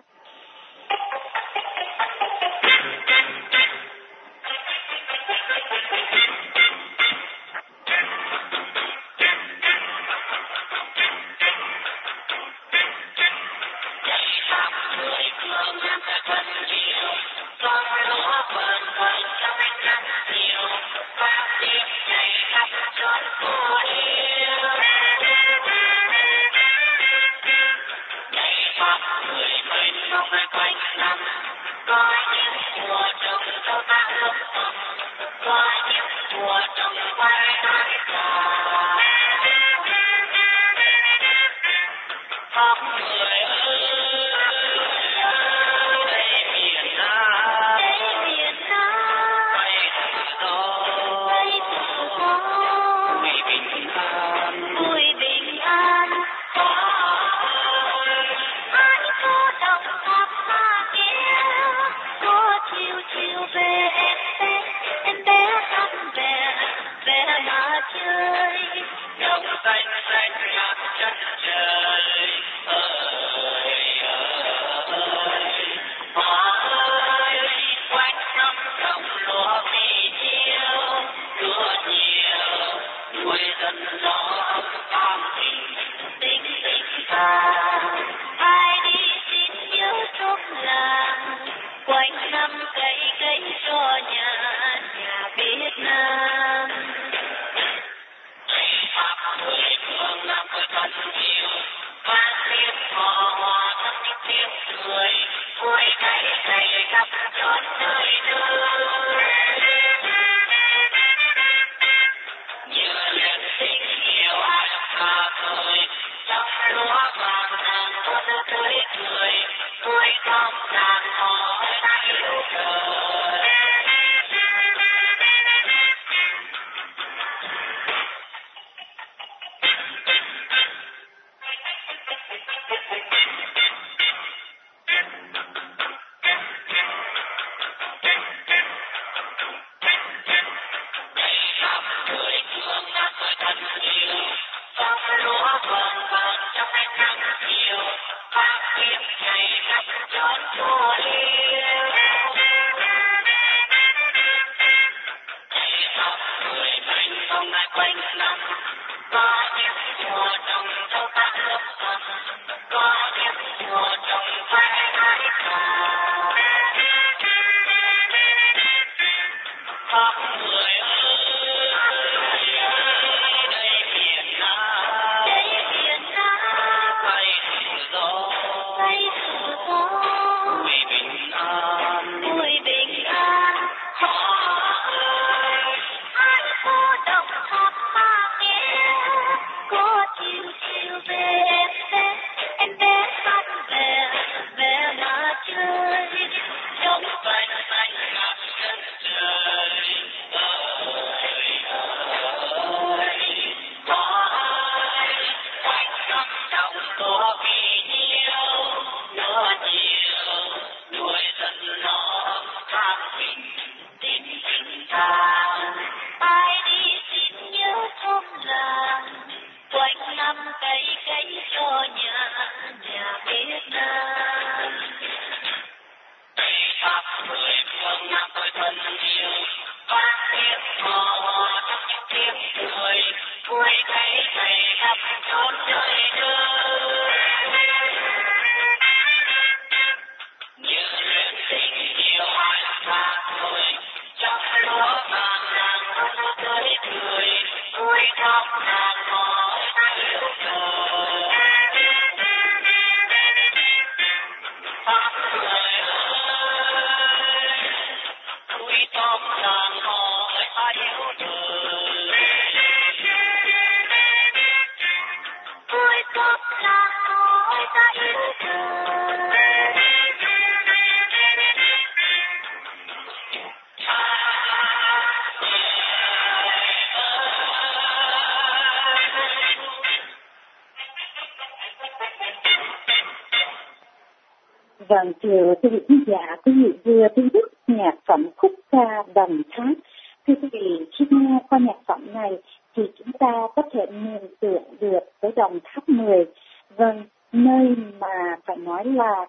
Vâng, thưa quý vị khán giả, quý vị vừa thưởng thức nhạc phẩm khúc ca Đồng Tháp. Thưa quý vị, khi nghe qua nhạc phẩm này thì chúng ta có thể mường tượng được cái Đồng Tháp 10. Vâng, nơi mà phải nói là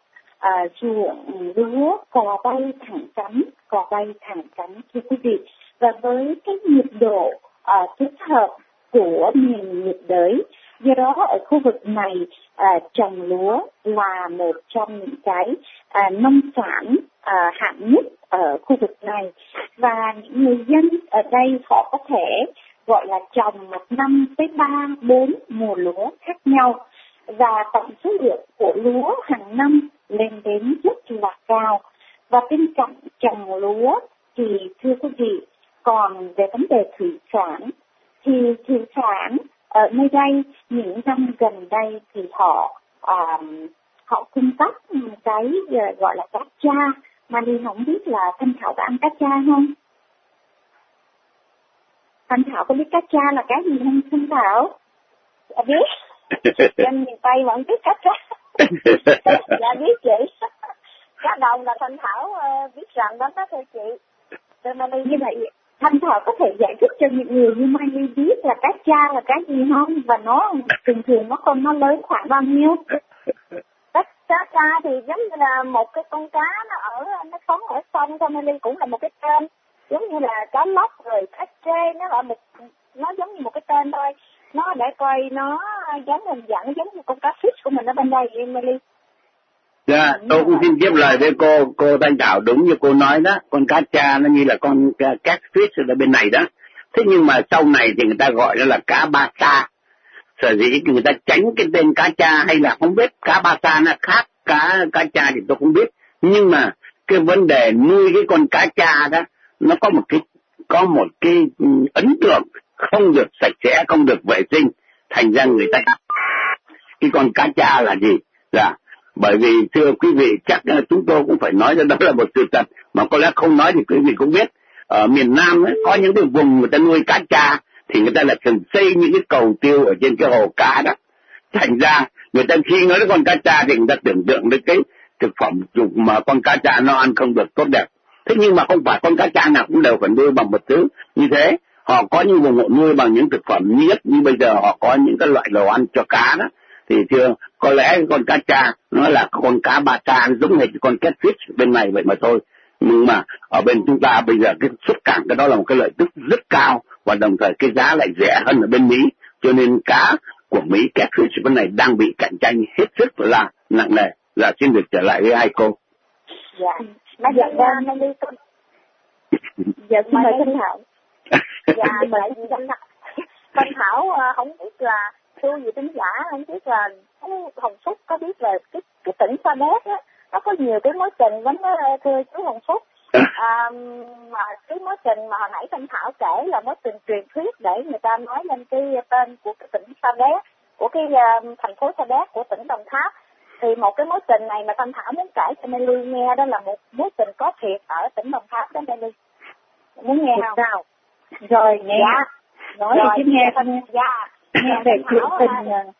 ruộng lúa cò bay thẳng cánh thưa quý vị. Và với cái nhiệt độ thích hợp của miền nhiệt đới, do đó ở khu vực này trồng lúa là một trong những cái nông sản hạng nhất ở khu vực này, và những người dân ở đây họ có thể gọi là trồng một năm tới 3-4 mùa lúa khác nhau, và tổng số lượng của lúa hàng năm lên đến rất là cao. Và bên cạnh trồng lúa thì thưa quý vị, còn về vấn đề thủy sản thì thủy sản ở nơi đây những năm gần đây thì họ cung cấp cái gọi là cá tra, mà đi không biết là Thanh Thảo có ăn cá tra không? Thanh Thảo có biết cá tra là cái gì không Thanh Thảo? Biết. Dân miền Tây vẫn biết cá tra. Dạ biết chị. Cá đồng là Thanh Thảo biết rằng đó thưa chị. Cho nên như vậy Thanh Thảo có thể giải thích cho những người như Mai Ly biết là cá tra là cái gì không? Và nó thường nó lớn khoảng bao nhiêu? Cá tra thì giống như là một cái con cá nó sống ở sông, cho nên cũng là một cái tên giống như là cá lóc rồi cá trê, nó là một nó giống như một cái tên thôi, nó để coi nó giống hình dạng giống như con cá fish của mình ở bên đây Emily. Dạ, tôi cũng xin tiếp lời với cô Thanh Thảo, đúng như cô nói đó, con cá tra nó như là con catfish ở bên này đó. Thế nhưng mà sau này thì người ta gọi nó là cá ba sa. Sở dĩ người ta tránh cái tên cá tra hay là không biết, cá ba sa nó khác cá tra thì tôi không biết. Nhưng mà cái vấn đề nuôi cái con cá tra đó, nó có một cái ấn tượng không được sạch sẽ, không được vệ sinh, thành ra người ta cái con cá tra là gì? Dạ. Bởi vì thưa quý vị, chắc chúng tôi cũng phải nói rằng đó là một sự thật, mà có lẽ không nói thì quý vị cũng biết. Ở miền Nam ấy, có những cái vùng người ta nuôi cá tra thì người ta lại thường xây những cái cầu tiêu ở trên cái hồ cá đó. Thành ra người ta khi nói đến con cá tra thì người ta tưởng tượng đến cái thực phẩm mà con cá tra nó ăn không được tốt đẹp. Thế nhưng mà không phải con cá tra nào cũng đều phải nuôi bằng một thứ như thế. Họ có những vùng họ nuôi bằng những thực phẩm nhất, như bây giờ họ có những cái loại đồ ăn cho cá đó. Thì thưa, có lẽ con cá tra nó là con cá ba sa, giống hệt con catfish bên này vậy mà thôi. Nhưng mà ở bên chúng ta bây giờ cái xuất cảng cái đó là một cái lợi tức rất cao, và đồng thời cái giá lại rẻ hơn ở bên Mỹ, cho nên cá của Mỹ catfish bên này đang bị cạnh tranh hết sức là nặng nề. Dạ, xin được trở lại với hai cô. Dạ, nói giận ra nó đi con. Dạ, mời Thanh Thảo. Dạ, mời Thanh Thảo không biết là thưa vị thính giả, không biết là Hồng Phúc có biết là cái tỉnh Sa Đéc á, nó có nhiều cái mối tình lắm đó thưa chú Hồng Phúc. Mà cái mối tình mà hồi nãy Thanh Thảo kể là mối tình truyền thuyết để người ta nói lên cái tên của cái tỉnh Sa Đéc, của cái thành phố Sa Đéc của tỉnh Đồng Tháp. Thì một cái mối tình này mà Thanh Thảo muốn kể cho Melly nghe, đó là một mối tình có thiệt ở tỉnh Đồng Tháp đó Melly. Muốn nghe không? Sao? Rồi nghe. Dạ. Nói rồi, chứ nghe không? Dạ. Nghe về chuyện tình.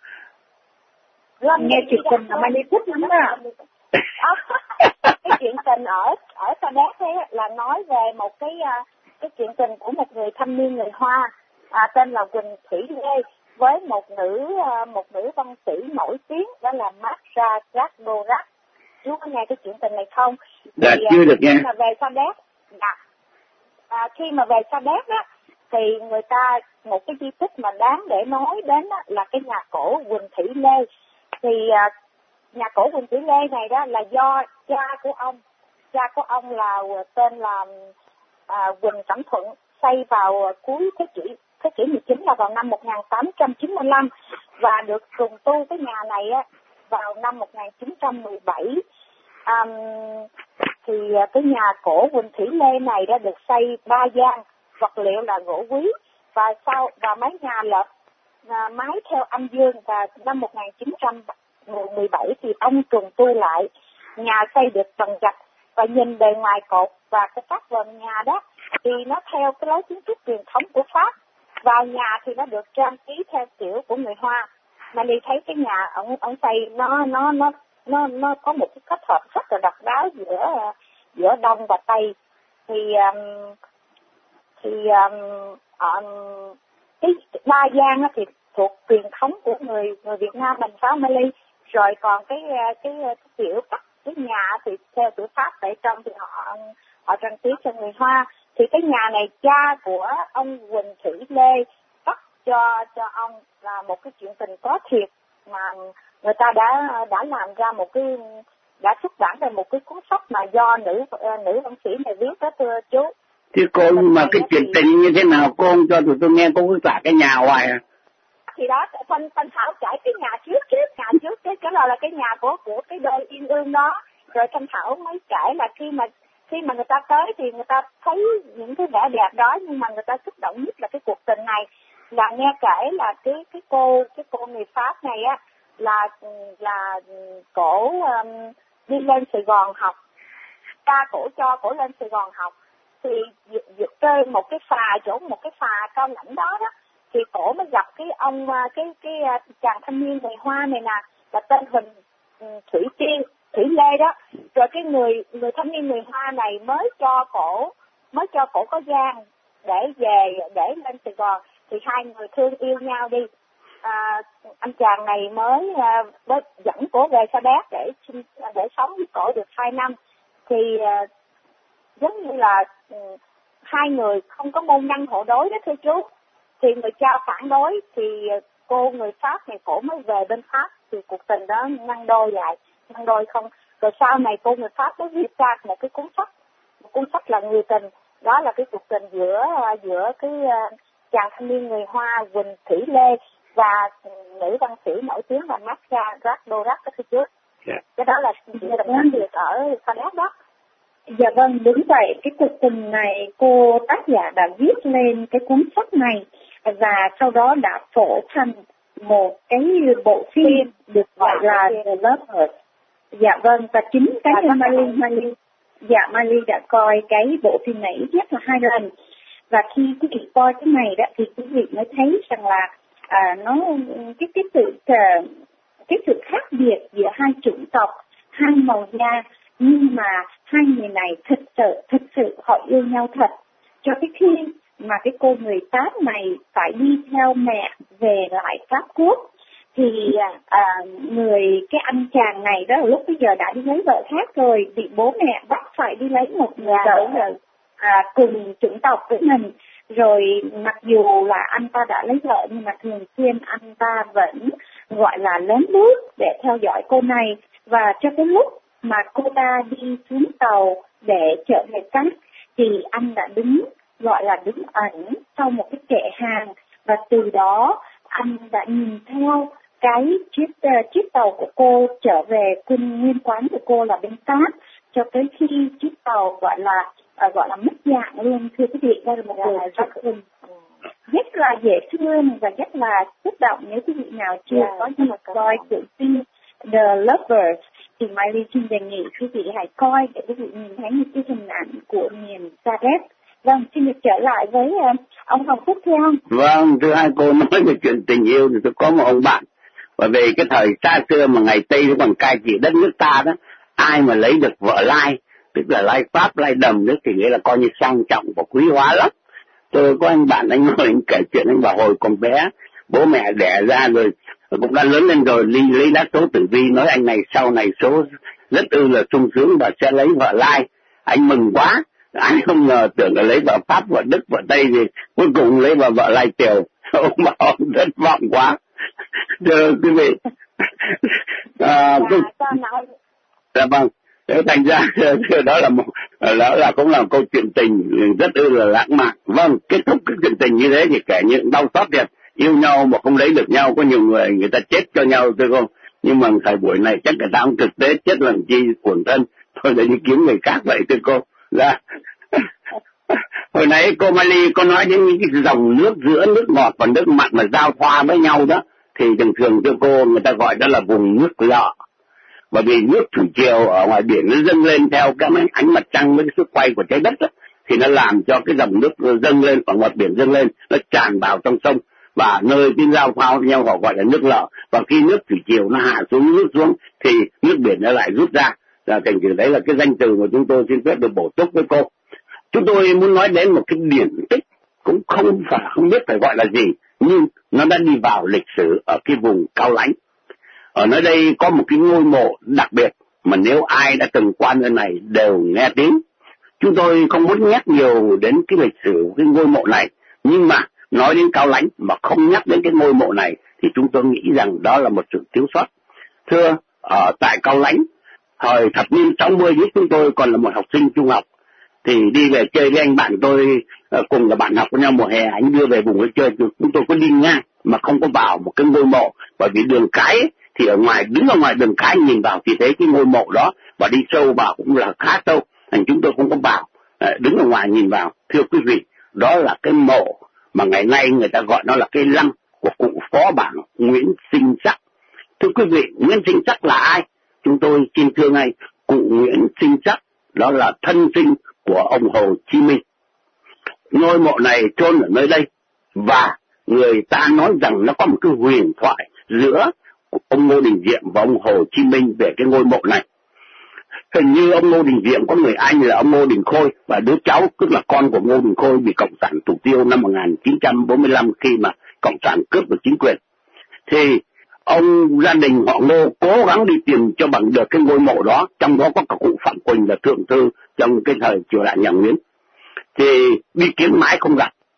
Nghe chuyện tình mà Melly thích lắm đó. Cái chuyện tình ở Sa Đéc ấy là nói về một cái chuyện tình của một người thanh niên người Hoa tên là Quỳnh Thủy Lê với một nữ văn sĩ nổi tiếng, đó là Martha Gladdorak. Chú có nghe cái chuyện tình này không? Dạ, chưa được nghe. Khi mà về Sa Đéc, khi mà về Sa Đéc á, thì người ta một cái di tích mà đáng để nói đến á, là cái nhà cổ Quỳnh Thủy Lê. Thì nhà cổ Quỳnh Thủy Lê này đó là do cha của ông là tên là Quỳnh Cẩm Thuận xây vào cuối thế kỷ 19, là vào năm 1895, và được trùng tu cái nhà này á vào năm 1917. Thì cái nhà cổ Quỳnh Thủy Lê này đã được xây 3 gian, vật liệu là gỗ quý, và mái nhà lợp mái theo âm dương, và năm 1917 thì ông trùng tu lại. Nhà xây được bằng gạch, và nhìn bề ngoài cột và cái các vườn nhà đó thì nó theo cái lối kiến trúc truyền thống của Pháp. Vào nhà thì nó được trang trí theo kiểu của người Hoa. Mà đi thấy cái nhà ông xây nó có một cái kết hợp rất là độc đáo giữa Đông và Tây. Thì cái ba gian thì thuộc truyền thống của người Việt Nam mình sao Melly. Rồi còn cái kiểu cắt cái nhà thì theo kiểu Pháp, tại trong thì họ trang trí cho người Hoa. Thì cái nhà này cha của ông Quỳnh Thủy Lê cắt cho ông là một cái chuyện tình có thiệt, mà người ta đã làm ra đã xuất bản ra một cái cuốn sách mà do nữ văn sĩ này viết đó thưa chú. Chứ cô, mà cái chuyện tình như thế nào cô không cho tụi tôi nghe, cô cứ tả cái nhà hoài à? Thì đó, Thanh Thảo kể cái nhà trước cái là cái nhà của cái đôi uyên ương đó. Rồi Thanh Thảo mới kể là khi mà người ta tới thì người ta thấy những cái vẻ đẹp đó, nhưng mà người ta xúc động nhất là cái cuộc tình này. Là nghe kể là cái cô người Pháp này á là cổ đi lên Sài Gòn học, cha cổ cho cổ lên Sài Gòn học, thì vượt chơi một cái phà cao lãnh đó, thì cổ mới gặp cái ông cái chàng thanh niên người Hoa này nè, là tên Huỳnh Thủy Lê đó. Rồi cái người thanh niên người Hoa này mới cho cổ có gian để lên Sài Gòn. Thì hai người thương yêu nhau đi. Anh chàng này mới dẫn cổ về Sa Đéc để sống với cổ được 2 năm. Thì giống như là hai người không có môn nhân hộ đối đó thưa chú. Thì người cha phản đối thì cô người Pháp này cổ mới về bên Pháp, thì cuộc tình đó ngăn đôi không. Rồi sau này cô người Pháp mới viết ra một cuốn sách là Người Tình. Đó là cái cuộc tình giữa cái chàng thanh niên người Hoa Quỳnh Thủy Lê và nữ văn sĩ nổi tiếng là Martha Dorat đó trước. Cái đó là chuyện tình việc ở Phanet đó. Dạ vâng, đúng vậy. Cái cuộc tình này cô tác giả đã viết lên cái cuốn sách này và sau đó đã phổ thành một cái bộ phim được gọi là The Lovers. Dạ vâng, và chính cá nhân Miley đã coi cái bộ phim này ít nhất là 2 lần. Và khi quý vị coi cái này đó thì quý vị mới thấy rằng là nó cái sự khác biệt giữa hai chủng tộc, hai màu da, nhưng mà hai người này thực sự họ yêu nhau thật. Cho cái khi mà cái cô người Pháp này phải đi theo mẹ về lại Pháp Quốc thì cái anh chàng này đó lúc bây giờ đã đi lấy vợ khác rồi, bị bố mẹ bắt phải đi lấy một người vợ cùng chủng tộc với mình. Rồi mặc dù là anh ta đã lấy vợ nhưng mà thường xuyên anh ta vẫn gọi là lén lút để theo dõi cô này. Và cho cái lúc mà cô ta đi xuống tàu để trở về Pháp thì anh đã đứng ẩn sau một cái kệ hàng, và từ đó anh đã nhìn theo cái chiếc tàu của cô trở về nguyên quán của cô là bên Pháp, cho tới khi chiếc tàu gọi là mất dạng luôn. Thưa quý vị, đây là một điều rất là dễ thương và rất là xúc động. Nếu quý vị nào chưa có dịp coi cuốn phim The Lovers thì Miley xin đề nghị quý vị hãy coi để quý vị nhìn thấy những cái hình ảnh của miền Sa Đéc. Vâng, xin được trở lại với ông Hồng Phúc thưa ông. Vâng, thưa hai cô, nói về chuyện tình yêu thì tôi có một ông bạn, và về cái thời xa xưa mà ngày Tây nó còn cai trị đất nước ta đó, ai mà lấy được vợ lai, tức là lai Pháp, lai Đầm nữa thì nghĩa là coi như sang trọng và quý hóa lắm. Tôi có anh bạn anh nói, anh kể chuyện anh bảo hồi còn bé, bố mẹ đẻ ra rồi cũng đã lớn lên rồi, lấy lá số tử vi, nói anh này sau này số rất là sung sướng và sẽ lấy vợ lai. Anh mừng quá, anh không ngờ tưởng là lấy vợ Pháp, vợ Đức, vợ Tây thì cuối cùng lấy vợ lai Triều. Ông bảo ông thất vọng quá. Thưa quý vị, vâng, thành ra đó là cũng là một câu chuyện tình rất là lãng mạn. Vâng, kết thúc cái chuyện tình như thế thì kể những đau xót thiệt, yêu nhau mà không lấy được nhau, có nhiều người ta chết cho nhau thưa cô. Nhưng mà thời buổi này chắc người ta không thực tế, chết làm chi cuồng thân, thôi để đi kiếm người khác vậy thưa cô. Dạ. Hồi nãy cô Miley có nói đến những cái dòng nước giữa nước ngọt và nước mặn mà giao thoa với nhau đó, thì thường thưa cô người ta gọi đó là vùng nước lợ. Bởi vì nước thủy triều ở ngoài biển nó dâng lên theo cái ánh mặt trăng với cái sức quay của trái đất đó, thì nó làm cho cái dòng nước dâng lên, ở ngoài biển dâng lên, nó tràn vào trong sông, và nơi cái giao thoa với nhau họ gọi là nước lợ. Và khi nước thủy triều nó hạ xuống nước xuống thì nước biển nó lại rút ra. Thành thử đấy là cái danh từ mà chúng tôi xin phép được bổ túc với cô. Chúng tôi muốn nói đến một cái điển tích cũng không biết phải gọi là gì, nhưng nó đã đi vào lịch sử ở cái vùng Cao Lãnh. Ở nơi đây có một cái ngôi mộ đặc biệt mà nếu ai đã từng qua nơi này đều nghe tiếng. Chúng tôi không muốn nhắc nhiều đến cái lịch sử của cái ngôi mộ này, nhưng mà nói đến Cao Lãnh mà không nhắc đến cái ngôi mộ này thì chúng tôi nghĩ rằng đó là một sự thiếu sót. Thưa, ở tại Cao Lãnh, thời thập niên 60 với chúng tôi còn là một học sinh trung học, thì đi về chơi với anh bạn tôi, cùng là bạn học với nhau mùa hè, anh đưa về vùng ấy chơi, chúng tôi có đi ngang mà không có vào một cái ngôi mộ, bởi vì đường cái ấy, thì đứng ở ngoài đường cái nhìn vào thì thấy cái ngôi mộ đó, và đi sâu vào cũng là khá sâu, thành chúng tôi không có vào, đứng ở ngoài nhìn vào. Thưa quý vị, đó là cái mộ mà ngày nay người ta gọi nó là cái lăng của cụ phó bảng Nguyễn Sinh Sắc. Thưa quý vị, Nguyễn Sinh Sắc là ai? Chúng tôi xin thưa ngay, cụ Nguyễn Sinh Sắc đó là thân sinh của ông Hồ Chí Minh. Ngôi mộ này chôn ở nơi đây, và người ta nói rằng nó có một cái huyền thoại giữa ông Ngô Đình Diệm và ông Hồ Chí Minh về cái ngôi mộ này. Hình như ông Ngô Đình Diệm có người anh là ông Ngô Đình Khôi, và đứa cháu tức là con của Ngô Đình Khôi bị Cộng sản thủ tiêu năm 1945 khi mà Cộng sản cướp được chính quyền. Thì ông gia đình họ Ngô cố gắng đi tìm cho bằng được cái ngôi mộ đó, trong đó có cả cụ Phạm Quỳnh là thượng thư trong cái thời triều đại nhà Nguyễn. Thì đi kiếm mãi không gặp.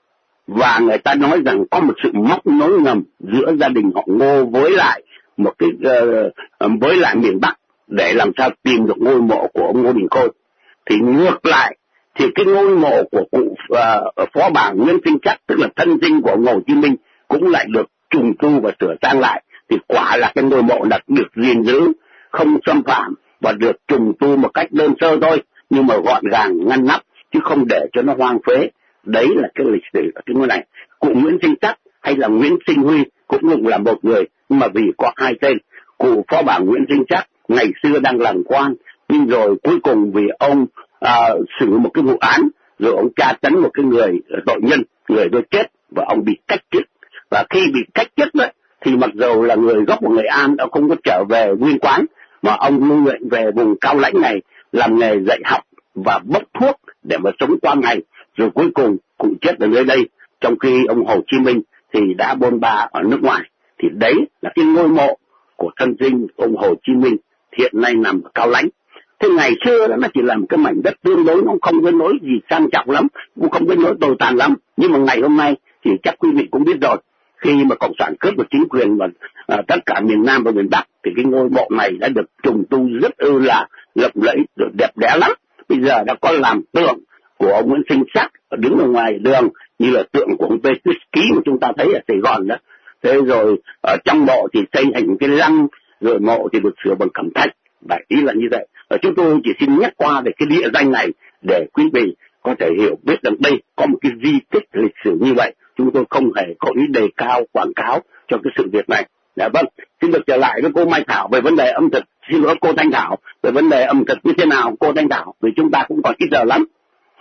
và người ta nói rằng có một sự móc nối ngầm giữa gia đình họ Ngô với lại một cái với lại miền Bắc để làm sao tìm được ngôi mộ của ông Ngô Đình Khôi. Thì ngược lại thì cái ngôi mộ của cụ phó bảng Nguyễn Sinh Trắc, tức là thân sinh của ông Hồ Chí Minh, cũng lại được trùng tu và sửa sang lại. Thì quả là cái ngôi mộ là được gìn giữ, không xâm phạm và được trùng tu một cách đơn sơ thôi, nhưng mà gọn gàng ngăn nắp chứ không để cho nó hoang phế. Đấy là cái lịch sử ở cái ngôi này. Cụ Nguyễn Sinh Trắc hay là Nguyễn Sinh Huy cũng là một người, nhưng mà vì có hai tên. Cụ phó bảng Nguyễn Sinh Trắc ngày xưa đang làm quan, nhưng rồi cuối cùng vì ông xử một cái vụ án, rồi ông tra tấn một cái người tội nhân, người đó chết và ông bị cách chức. Và khi bị cách chức đó thì mặc dù là người gốc của Nghệ An, ông không có trở về nguyên quán, mà ông lưu luyện về vùng cao lãnh này làm nghề dạy học và bốc thuốc để mà sống qua ngày. Rồi cuối cùng cụ chết ở nơi đây, trong khi ông Hồ Chí Minh thì đã bôn ba ở nước ngoài. Thì đấy là cái ngôi mộ của thân sinh ông Hồ Chí Minh hiện nay nằm ở cao lãnh. Thế ngày xưa đó nó chỉ là một cái mảnh đất tương đối, nó không có nỗi gì sang trọng lắm, cũng không có nỗi tồi tàn lắm. Nhưng mà ngày hôm nay thì chắc quý vị cũng biết rồi, khi mà cộng sản cướp được chính quyền và tất cả miền Nam và miền Bắc thì cái ngôi mộ này đã được trùng tu rất là lộng lẫy, đẹp đẽ lắm. Bây giờ đã có làm tượng của ông Nguyễn Sinh Trắc đứng ở ngoài đường, như là tượng của ông Petruski mà chúng ta thấy ở Sài Gòn đó. Thế rồi ở trong mộ thì xây thành cái lăng, rồi mộ thì được sửa bằng cẩm thạch. Đại ý là như vậy. Chúng tôi chỉ xin nhắc qua về cái địa danh này để quý vị có thể hiểu biết rằng đây có một cái di tích lịch sử như vậy. Chúng tôi không hề có ý đề cao quảng cáo cho cái sự việc này. Dạ vâng, xin được trở lại với cô Mai Thảo về vấn đề ẩm thực. Xin lỗi cô Thanh Thảo, về vấn đề ẩm thực như thế nào cô Thanh Thảo, vì chúng ta cũng còn ít giờ lắm.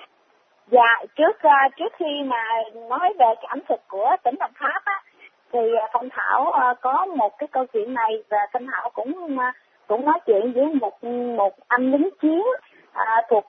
Dạ, trước khi mà nói về cái ẩm thực của tỉnh Đồng Tháp á, thì Thanh Thảo có một cái câu chuyện này, và Thanh Thảo cũng nói chuyện với một anh lính chiến thuộc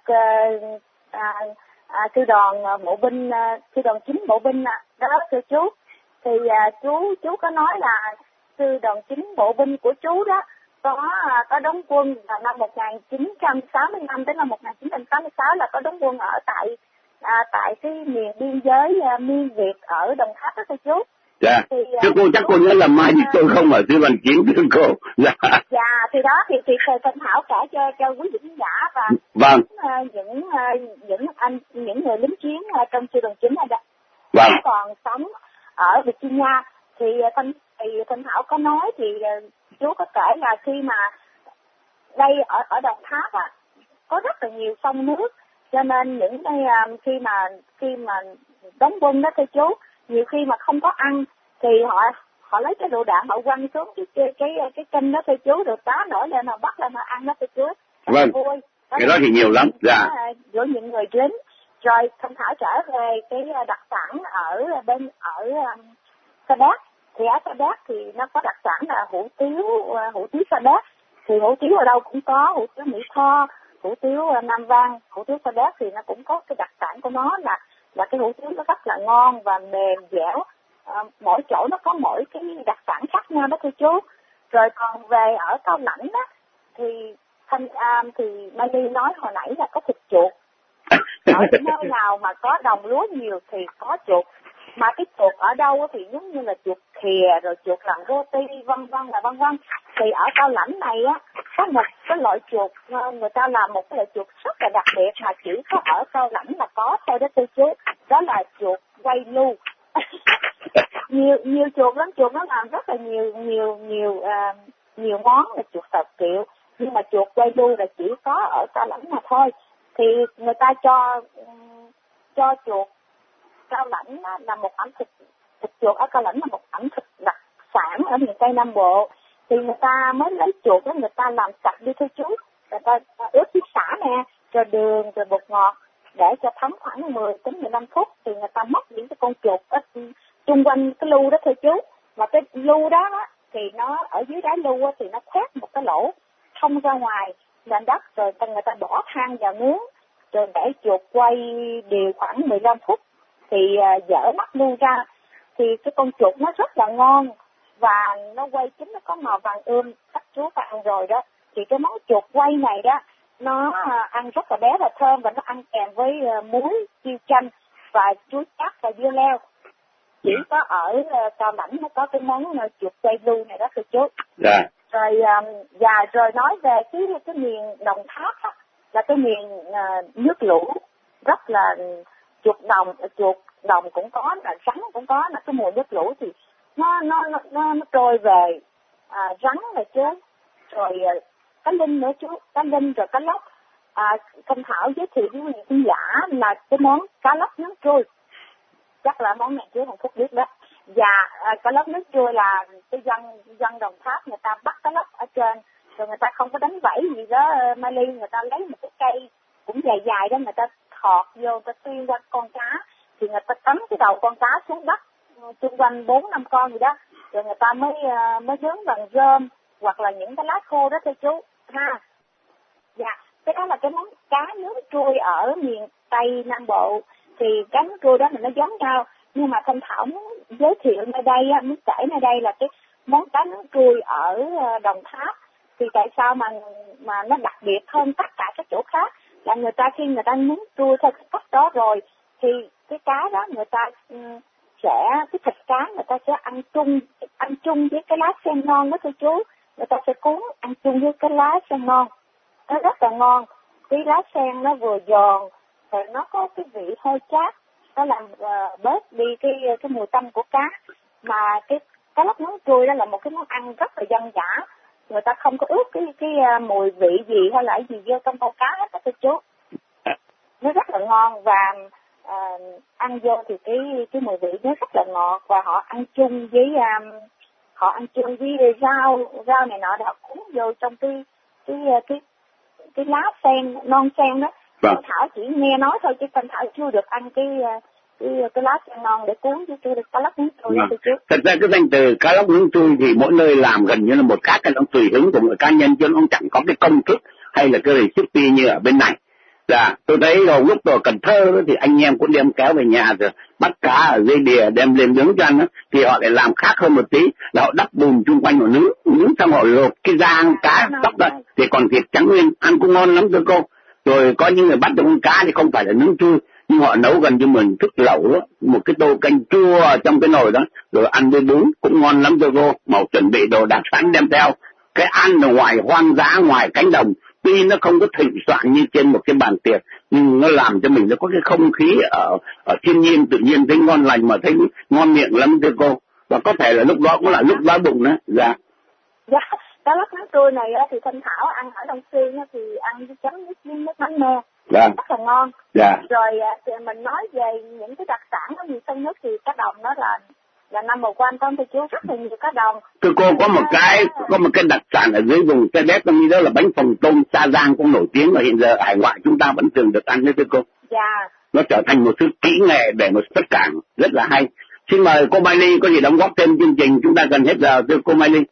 sư đoàn bộ binh, sư đoàn 9 bộ binh đó thưa chú. Thì chú có nói là sư đoàn 9 bộ binh của chú đó có đóng quân vào năm 1965 đến năm 1966, là có đóng quân ở tại cái miền biên giới Miên Việt ở Đồng Tháp đó thưa chú. Dạ, thưa cô chắc cô nhớ là mai thì tôi không ở sư đoàn 9 thưa cô. Dạ, thì đó thì Thanh Thảo kể cho quý vị khán giả và vâng. những người lính chiến trong sư đoàn 9 này đó, vâng, còn sống ở Virginia. Thì Thanh Thảo có nói thì chú có kể là khi mà đây ở Đồng Tháp có rất là nhiều sông nước, cho nên những cái khi mà đóng quân đó thưa chú, nhiều khi mà không có ăn thì họ lấy cái lựu đạn họ quăng xuống cái kênh đó thưa chú, rồi cá nổi lên họ bắt lên họ ăn đó thưa chú. Vâng, cái đó thì nhiều lắm. Dạ. Giữa những người lính. Rồi Thanh Thảo trở về cái đặc sản ở Sa Đéc. Thì ở Sa Đéc thì nó có đặc sản là hủ tiếu Sa Đéc. Thì hủ tiếu ở đâu cũng có, hủ tiếu Mỹ Tho, hủ tiếu Nam Vang, hủ tiếu Sa Đéc thì nó cũng có cái đặc sản của nó là cái hủ tiếu nó rất là ngon và mềm dẻo. Mỗi chỗ nó có mỗi cái đặc sản khác nhau đó thưa chú. Rồi còn về ở Cao Lãnh đó thì Miley nói hồi nãy là có thịt chuột. Ở nơi nào mà có đồng lúa nhiều thì có chuột, mà cái chuột ở đâu thì giống như là chuột khìa, rồi chuột làm roti vân vân. Thì ở Cao Lãnh này có một cái loại chuột, người ta làm một cái loại chuột rất là đặc biệt mà chỉ có ở Cao Lãnh là có thôi đó thưa chú. Đó là chuột quay lu. nhiều chuột lắm, chuột nó làm rất là nhiều món là chuột sọt kiệu, nhưng mà chuột quay lu là chỉ có ở Cao Lãnh mà thôi. Thì người ta cho chuột Cao Lãnh là một ẩm thực, thịt chuột ở Cao Lãnh là một ẩm thực đặc sản ở miền Tây Nam Bộ. Thì người ta mới lấy chuột đó, người ta làm sạch đi thưa chú, người ta ướp với sả nè, rồi đường, rồi bột ngọt để cho thấm khoảng 10 đến 15 phút. Thì người ta móc những cái con chuột ở chung quanh cái lu đó thưa chú. Mà cái lu đó thì nó ở dưới đáy lu thì nó khoét một cái lỗ thông ra ngoài nền đất, rồi người ta bỏ than vào nướng, rồi để chuột quay đều khoảng 15 phút thì dỡ mắt lu ra. Thì cái con chuột nó rất là ngon và nó quay chín, nó có màu vàng ươm, các chú phải ăn rồi đó. Thì cái món chuột quay này đó nó ăn rất là béo và thơm, và nó ăn kèm với muối, tiêu chanh và chuối chát và dưa leo. chỉ có ở Cao Lãnh nó có cái món chuột quay lu này đó thưa chú. Dạ. Rồi rồi nói về cái miền Đồng Tháp á, là cái miền nước lũ rất là chuột đồng cũng có, là rắn cũng có, là cái mùa nước lũ thì nó trôi về rắn rồi chứ, rồi cá linh nữa chú, cá linh rồi cá lóc. Công Thảo giới thiệu với quý vị khán giả là cái món cá lóc nướng trôi, chắc là món này chú Hồng Phúc biết đó. Và cá lóc nướng trôi là cái dân Đồng Tháp người ta bắt cá lóc ở trên, rồi người ta không có đánh vẫy gì đó Mai Ly, người ta lấy một cái cây cũng dài dài đó, người ta thọt vô, người ta xuyên qua con cá, thì người ta cắm cái đầu con cá xuống đất xung quanh 4-5 con gì đó, rồi người ta mới dướng bằng rơm hoặc là những cái lá khô đó thưa chú ha. Dạ, cái đó là cái món cá nướng trôi ở miền Tây Nam Bộ, thì cá nướng trôi đó mình nó giống nhau, nhưng mà Thanh Thảo muốn giới thiệu nơi đây, muốn kể nơi đây là cái món cá nướng trôi ở Đồng Tháp. Thì tại sao mà nó đặc biệt hơn tất cả các chỗ khác, là người ta khi người ta nướng trôi theo cái cách đó rồi thì cái cá đó người ta sẽ, cái thịt cá người ta sẽ ăn chung với cái lá sen non đó thưa chú, người ta sẽ cuốn ăn chung với cái lá sen non, nó rất là ngon. Cái lá sen nó vừa giòn rồi nó có cái vị hơi chát, nó làm bớt đi cái mùi tanh của cá. Mà cái cá lóc nướng trôi đó là một cái món ăn rất là dân dã, người ta không có ướp cái mùi vị gì hay là gì vô trong con cá hết đó thưa chú. Nó rất là ngon và ăn vô thì cái mùi vị nó rất là ngọt, và họ ăn chung với rau này nọ, để họ cuốn vô trong cái lá sen non sen đó. Vâng. Thảo chỉ nghe nói thôi chứ Thảo chưa được ăn cái lá sen non để cuốn chứ chưa được cá lóc nướng trôi. Thật ra cái danh từ cá lóc nướng trôi thì mỗi nơi làm gần như là một khác, cái nó tùy hứng của mỗi cá nhân chứ nó chẳng có cái công thức hay là cái recipe như ở bên này. Dạ, tôi thấy rồi lúc ở Cần Thơ đó, thì anh em cũng đem kéo về nhà rồi bắt cá ở dây đìa đem lên nướng cho ăn đó, thì họ lại làm khác hơn một tí, là họ đắp bùn chung quanh họ nướng xong họ lột cái da cá tóc ra thì còn thịt trắng nguyên, ăn cũng ngon lắm thưa cô. Rồi có những người bắt được con cá thì không phải là nướng trôi, nhưng họ nấu gần như mình thức lẩu đó, một cái tô canh chua trong cái nồi đó, rồi ăn với bún cũng ngon lắm thưa cô. Mà chuẩn bị đồ đạc sẵn đem theo, cái ăn ở ngoài hoang dã, ngoài cánh đồng, tuy nó không có thịnh soạn như trên một cái bàn tiệc, nhưng nó làm cho mình nó có cái không khí ở thiên nhiên tự nhiên thấy ngon lành mà thấy ngon miệng lắm thưa cô. Và có thể là lúc đó cũng là lúc đói bụng đó. Dạ. Dạ, cá lóc nướng trôi này thì Thanh Thảo ăn ở Đông Xuyên thì ăn với chấm nước mắm nêm. Dạ. Rất là ngon. Dạ. Rồi thì mình nói về những cái đặc sản ở miền sông nước thì cá đồng đó là năm mùa quan tâm thì chú rất là nhiều cá đồng. Thưa cô có một cái đặc sản ở dưới vùng Sa Đéc đó là bánh phồng tôm Sa Giang cũng nổi tiếng, và hiện giờ hải ngoại chúng ta vẫn thường được ăn đấy thưa cô. Dạ. Nó trở thành một thứ kỹ nghệ để một tất cả rất là hay. Xin mời cô Mai Ly có gì đóng góp thêm chương trình, chúng ta gần hết giờ thưa cô Mai Ly.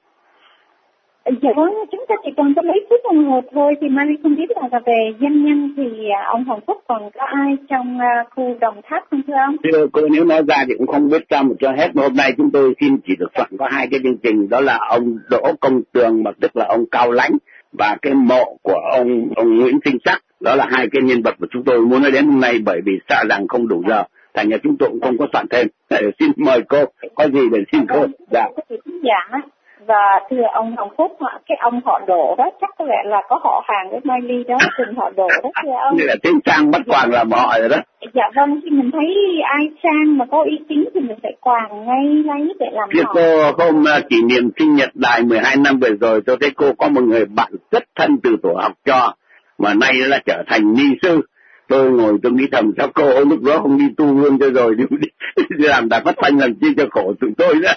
Dạ vâng, chúng ta chỉ còn có mấy phút đồng hồ thôi, thì Mai Ly không biết là về doanh nhân thì ông Hồng Phúc còn có ai trong khu Đồng Tháp không thưa ông? Thưa cô, nếu nói ra thì cũng không biết sao một cho hết, mà hôm nay chúng tôi xin chỉ được soạn có hai cái chương trình, đó là ông Đỗ Công Tường, mà tức là ông Cao Lãnh, và cái mộ của ông Nguyễn Sinh Sắc. Đó là hai cái nhân vật mà chúng tôi muốn nói đến hôm nay, bởi vì sợ rằng không đủ giờ, thành ra chúng tôi cũng không có soạn thêm. Xin mời cô, có gì để xin cô. Dạ. Dạ. Và thưa ông Hồng Phúc, cái ông họ Đỗ đó chắc có lẽ là có họ hàng với Mai Ly đó, cùng họ Đỗ đó thưa ông. Đây là tên Sang bắt quàng là họ rồi đó. Dạ vâng, khi mình thấy ai sang mà có uy tín thì mình phải quàng ngay lấy để làm họ. Cô hôm kỷ niệm sinh nhật đài 12 năm vừa rồi, tôi thấy cô có một người bạn rất thân từ tổ học trò, mà nay là trở thành ni sư. Tôi ngồi tôi nghĩ thầm sao cô lúc đó không đi tu hương cho rồi đi làm đài phát thanh làm chi cho khổ tụi tôi đó.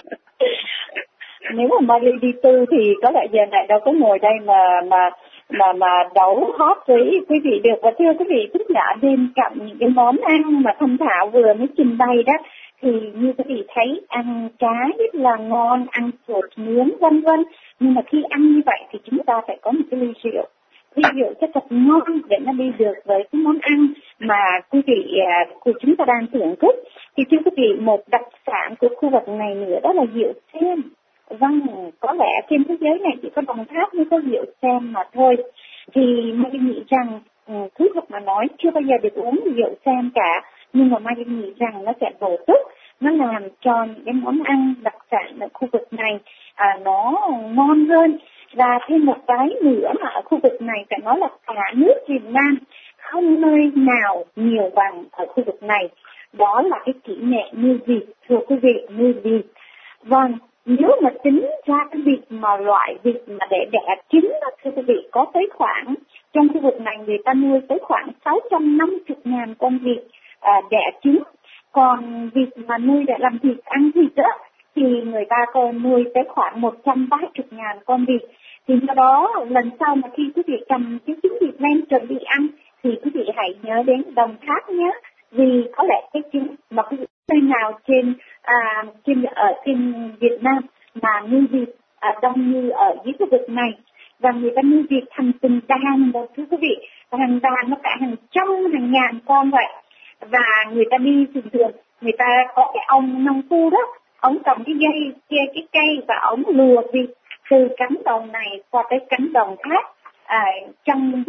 Nếu mà Mai Ly đi tu thì có lẽ giờ này đâu có ngồi đây mà đấu hót với quý vị được. Và thưa quý vị khán giả, bên cạnh những cái món ăn mà Thanh Thảo vừa mới trình bày đó, thì như quý vị thấy ăn cá rất là ngon, ăn chuột nướng vân vân, nhưng mà khi ăn như vậy thì chúng ta phải có một cái ly rượu cho thật ngon để nó đi được với cái món ăn mà quý vị của chúng ta đang thưởng thức. Thì thưa quý vị, một đặc sản của khu vực này nữa đó là rượu sen. Vâng, có lẽ trên thế giới này chỉ có Đồng Tháp mới có rượu sen mà thôi. Thì Mai nghĩ rằng thú thật mà nói chưa bao giờ được uống rượu sen cả, nhưng mà Mai nghĩ rằng nó sẽ bổ túc nó làm cho những cái món ăn đặc sản ở khu vực này nó ngon hơn. Và thêm một cái nữa mà ở khu vực này phải nói là cả nước Việt Nam không nơi nào nhiều bằng ở khu vực này, đó là cái kỹ nghệ nuôi vịt. Thưa quý vị, nuôi vịt. Vâng, nếu mà tính ra cái vịt mà loại vịt mà để đẻ trứng đó, thưa quý vị, có tới khoảng, trong khu vực này người ta nuôi tới khoảng 650.000 con vịt đẻ trứng. Còn vịt mà nuôi để làm thịt, ăn thịt đó, thì người ta còn nuôi tới khoảng 130.000 con vịt. Thì do đó, lần sau mà khi quý vị cầm cái trứng vịt lên chuẩn bị ăn, thì quý vị hãy nhớ đến Đồng Tháp nhé. Vì có lẽ cái trứng mà quý vị nơi nào trên Việt Nam mà nuôi vịt đông như ở dưới khu vực này, và người ta nuôi vịt thành từng đàn một, thưa quý vị, hàng đàn nó cả hàng trăm hàng ngàn con vậy. Và người ta đi thường người ta có cái ông nông phu đó, ông cầm cái dây cái cây và ông lùa vịt từ cánh đồng này qua tới cánh đồng khác, trông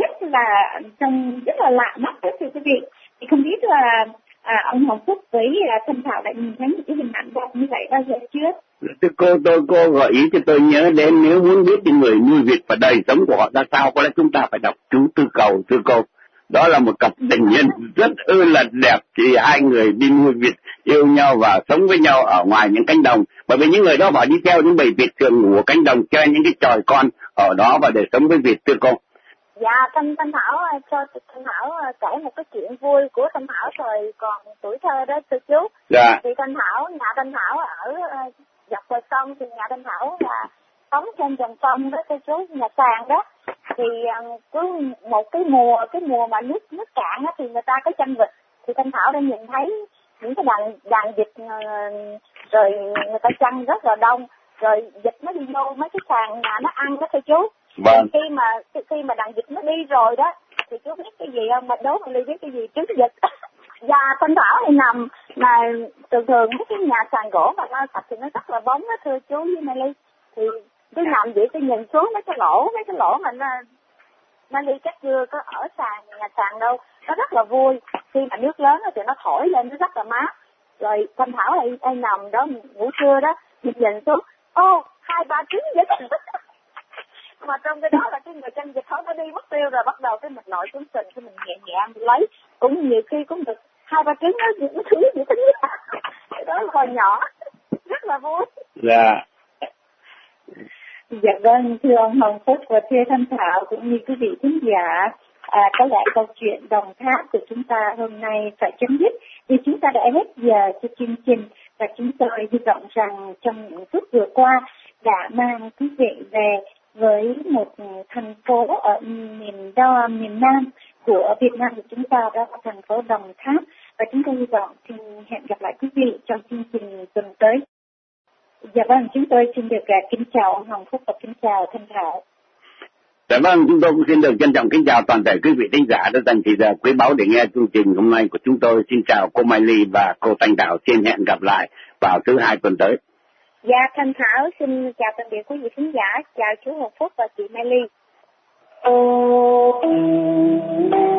rất là lạ mắt đó, thưa quý vị. Thì không biết là ông Hồng Phúc với Thanh Thảo đã nhìn thấy những cái hình ảnh đẹp như vậy bao giờ chưa? Cô gợi ý cho tôi nhớ đến, nếu muốn biết những người nuôi vịt và đời sống của họ ra sao, có lẽ chúng ta phải đọc chú Tư Cầu, thưa cô. Đó là một cặp tình nhân rất là đẹp, thì hai người đi nuôi vịt, yêu nhau và sống với nhau ở ngoài những cánh đồng. Bởi vì những người đó họ đi theo những bầy vịt thường ngủ ở cánh đồng, chơi những cái chòi con ở đó và để sống với vịt, thưa cô. Dạ, Thanh Thảo cho Thanh Thảo kể một cái chuyện vui của Thanh Thảo thời còn tuổi thơ đó, thưa chú. Dạ. Thì nhà Thanh Thảo ở dọc bờ sông, thì nhà Thanh Thảo là sống trên dòng sông đó, thưa chú, nhà sàn đó. Thì cứ một cái mùa mà nước cạn á, thì người ta có chăn vịt. Thì Thanh Thảo đã nhìn thấy những cái đàn vịt rồi người ta chăn rất là đông, rồi vịt nó đi vô mấy cái sàn nhà nó ăn đó, thưa chú. Vâng. Khi mà đàn vịt nó đi rồi đó, thì chú biết cái gì không? Mà đố mình biết cái gì? Trứng vịt. Và Thanh Thảo thì nằm mà thường mấy cái nhà sàn gỗ mà lau sạch thì nó rất là bóng đó, thưa chú với Melly. Thì cứ nằm vậy, tôi nhìn xuống mấy cái lỗ mà Melly chắc chưa có ở nhà sàn đâu. Nó rất là vui. Khi mà nước lớn thì nó thổi lên, nó rất là mát. Rồi Thanh Thảo hay nằm đó ngủ trưa đó, nhìn xuống, 2-3 trứng vịt. Mà trong cái đó là cái người chăn vịt nó đi mất tiêu rồi, bắt đầu cái mình lội xuống sình, cái mình nhẹ lấy, cũng nhiều khi cũng được 2-3 trứng nó thứ gì tính ra. Cái đó là hồi nhỏ, rất là vui. Dạ. Dạ vâng, thưa ông Hồng Phúc và thưa Thanh Thảo cũng như quý vị khán giả, có lẽ câu chuyện Đồng Tháp của chúng ta hôm nay phải chấm dứt vì chúng ta đã hết giờ cho chương trình, và chúng tôi hy vọng rằng trong những phút vừa qua đã mang quý vị về với một thành phố ở miền Nam của Việt Nam của chúng ta, đó là thành phố Đồng Tháp, và chúng tôi hy vọng xin hẹn gặp lại quý vị trong chương trình tuần tới. Dạ vâng, chúng tôi xin được kính chào ông Hồng Phúc và kính chào Thanh Thảo. Dạ vâng, chúng tôi cũng xin được trân trọng kính chào toàn thể quý vị thính giả đã dành thời giờ quý báu để nghe chương trình hôm nay của chúng tôi. Xin chào cô Mai Ly và cô Thanh Thảo, xin hẹn gặp lại vào thứ Hai tuần tới. Dạ, Thanh Thảo xin chào tạm biệt quý vị khán giả, chào chú Hồng Phúc và chị Mai Ly.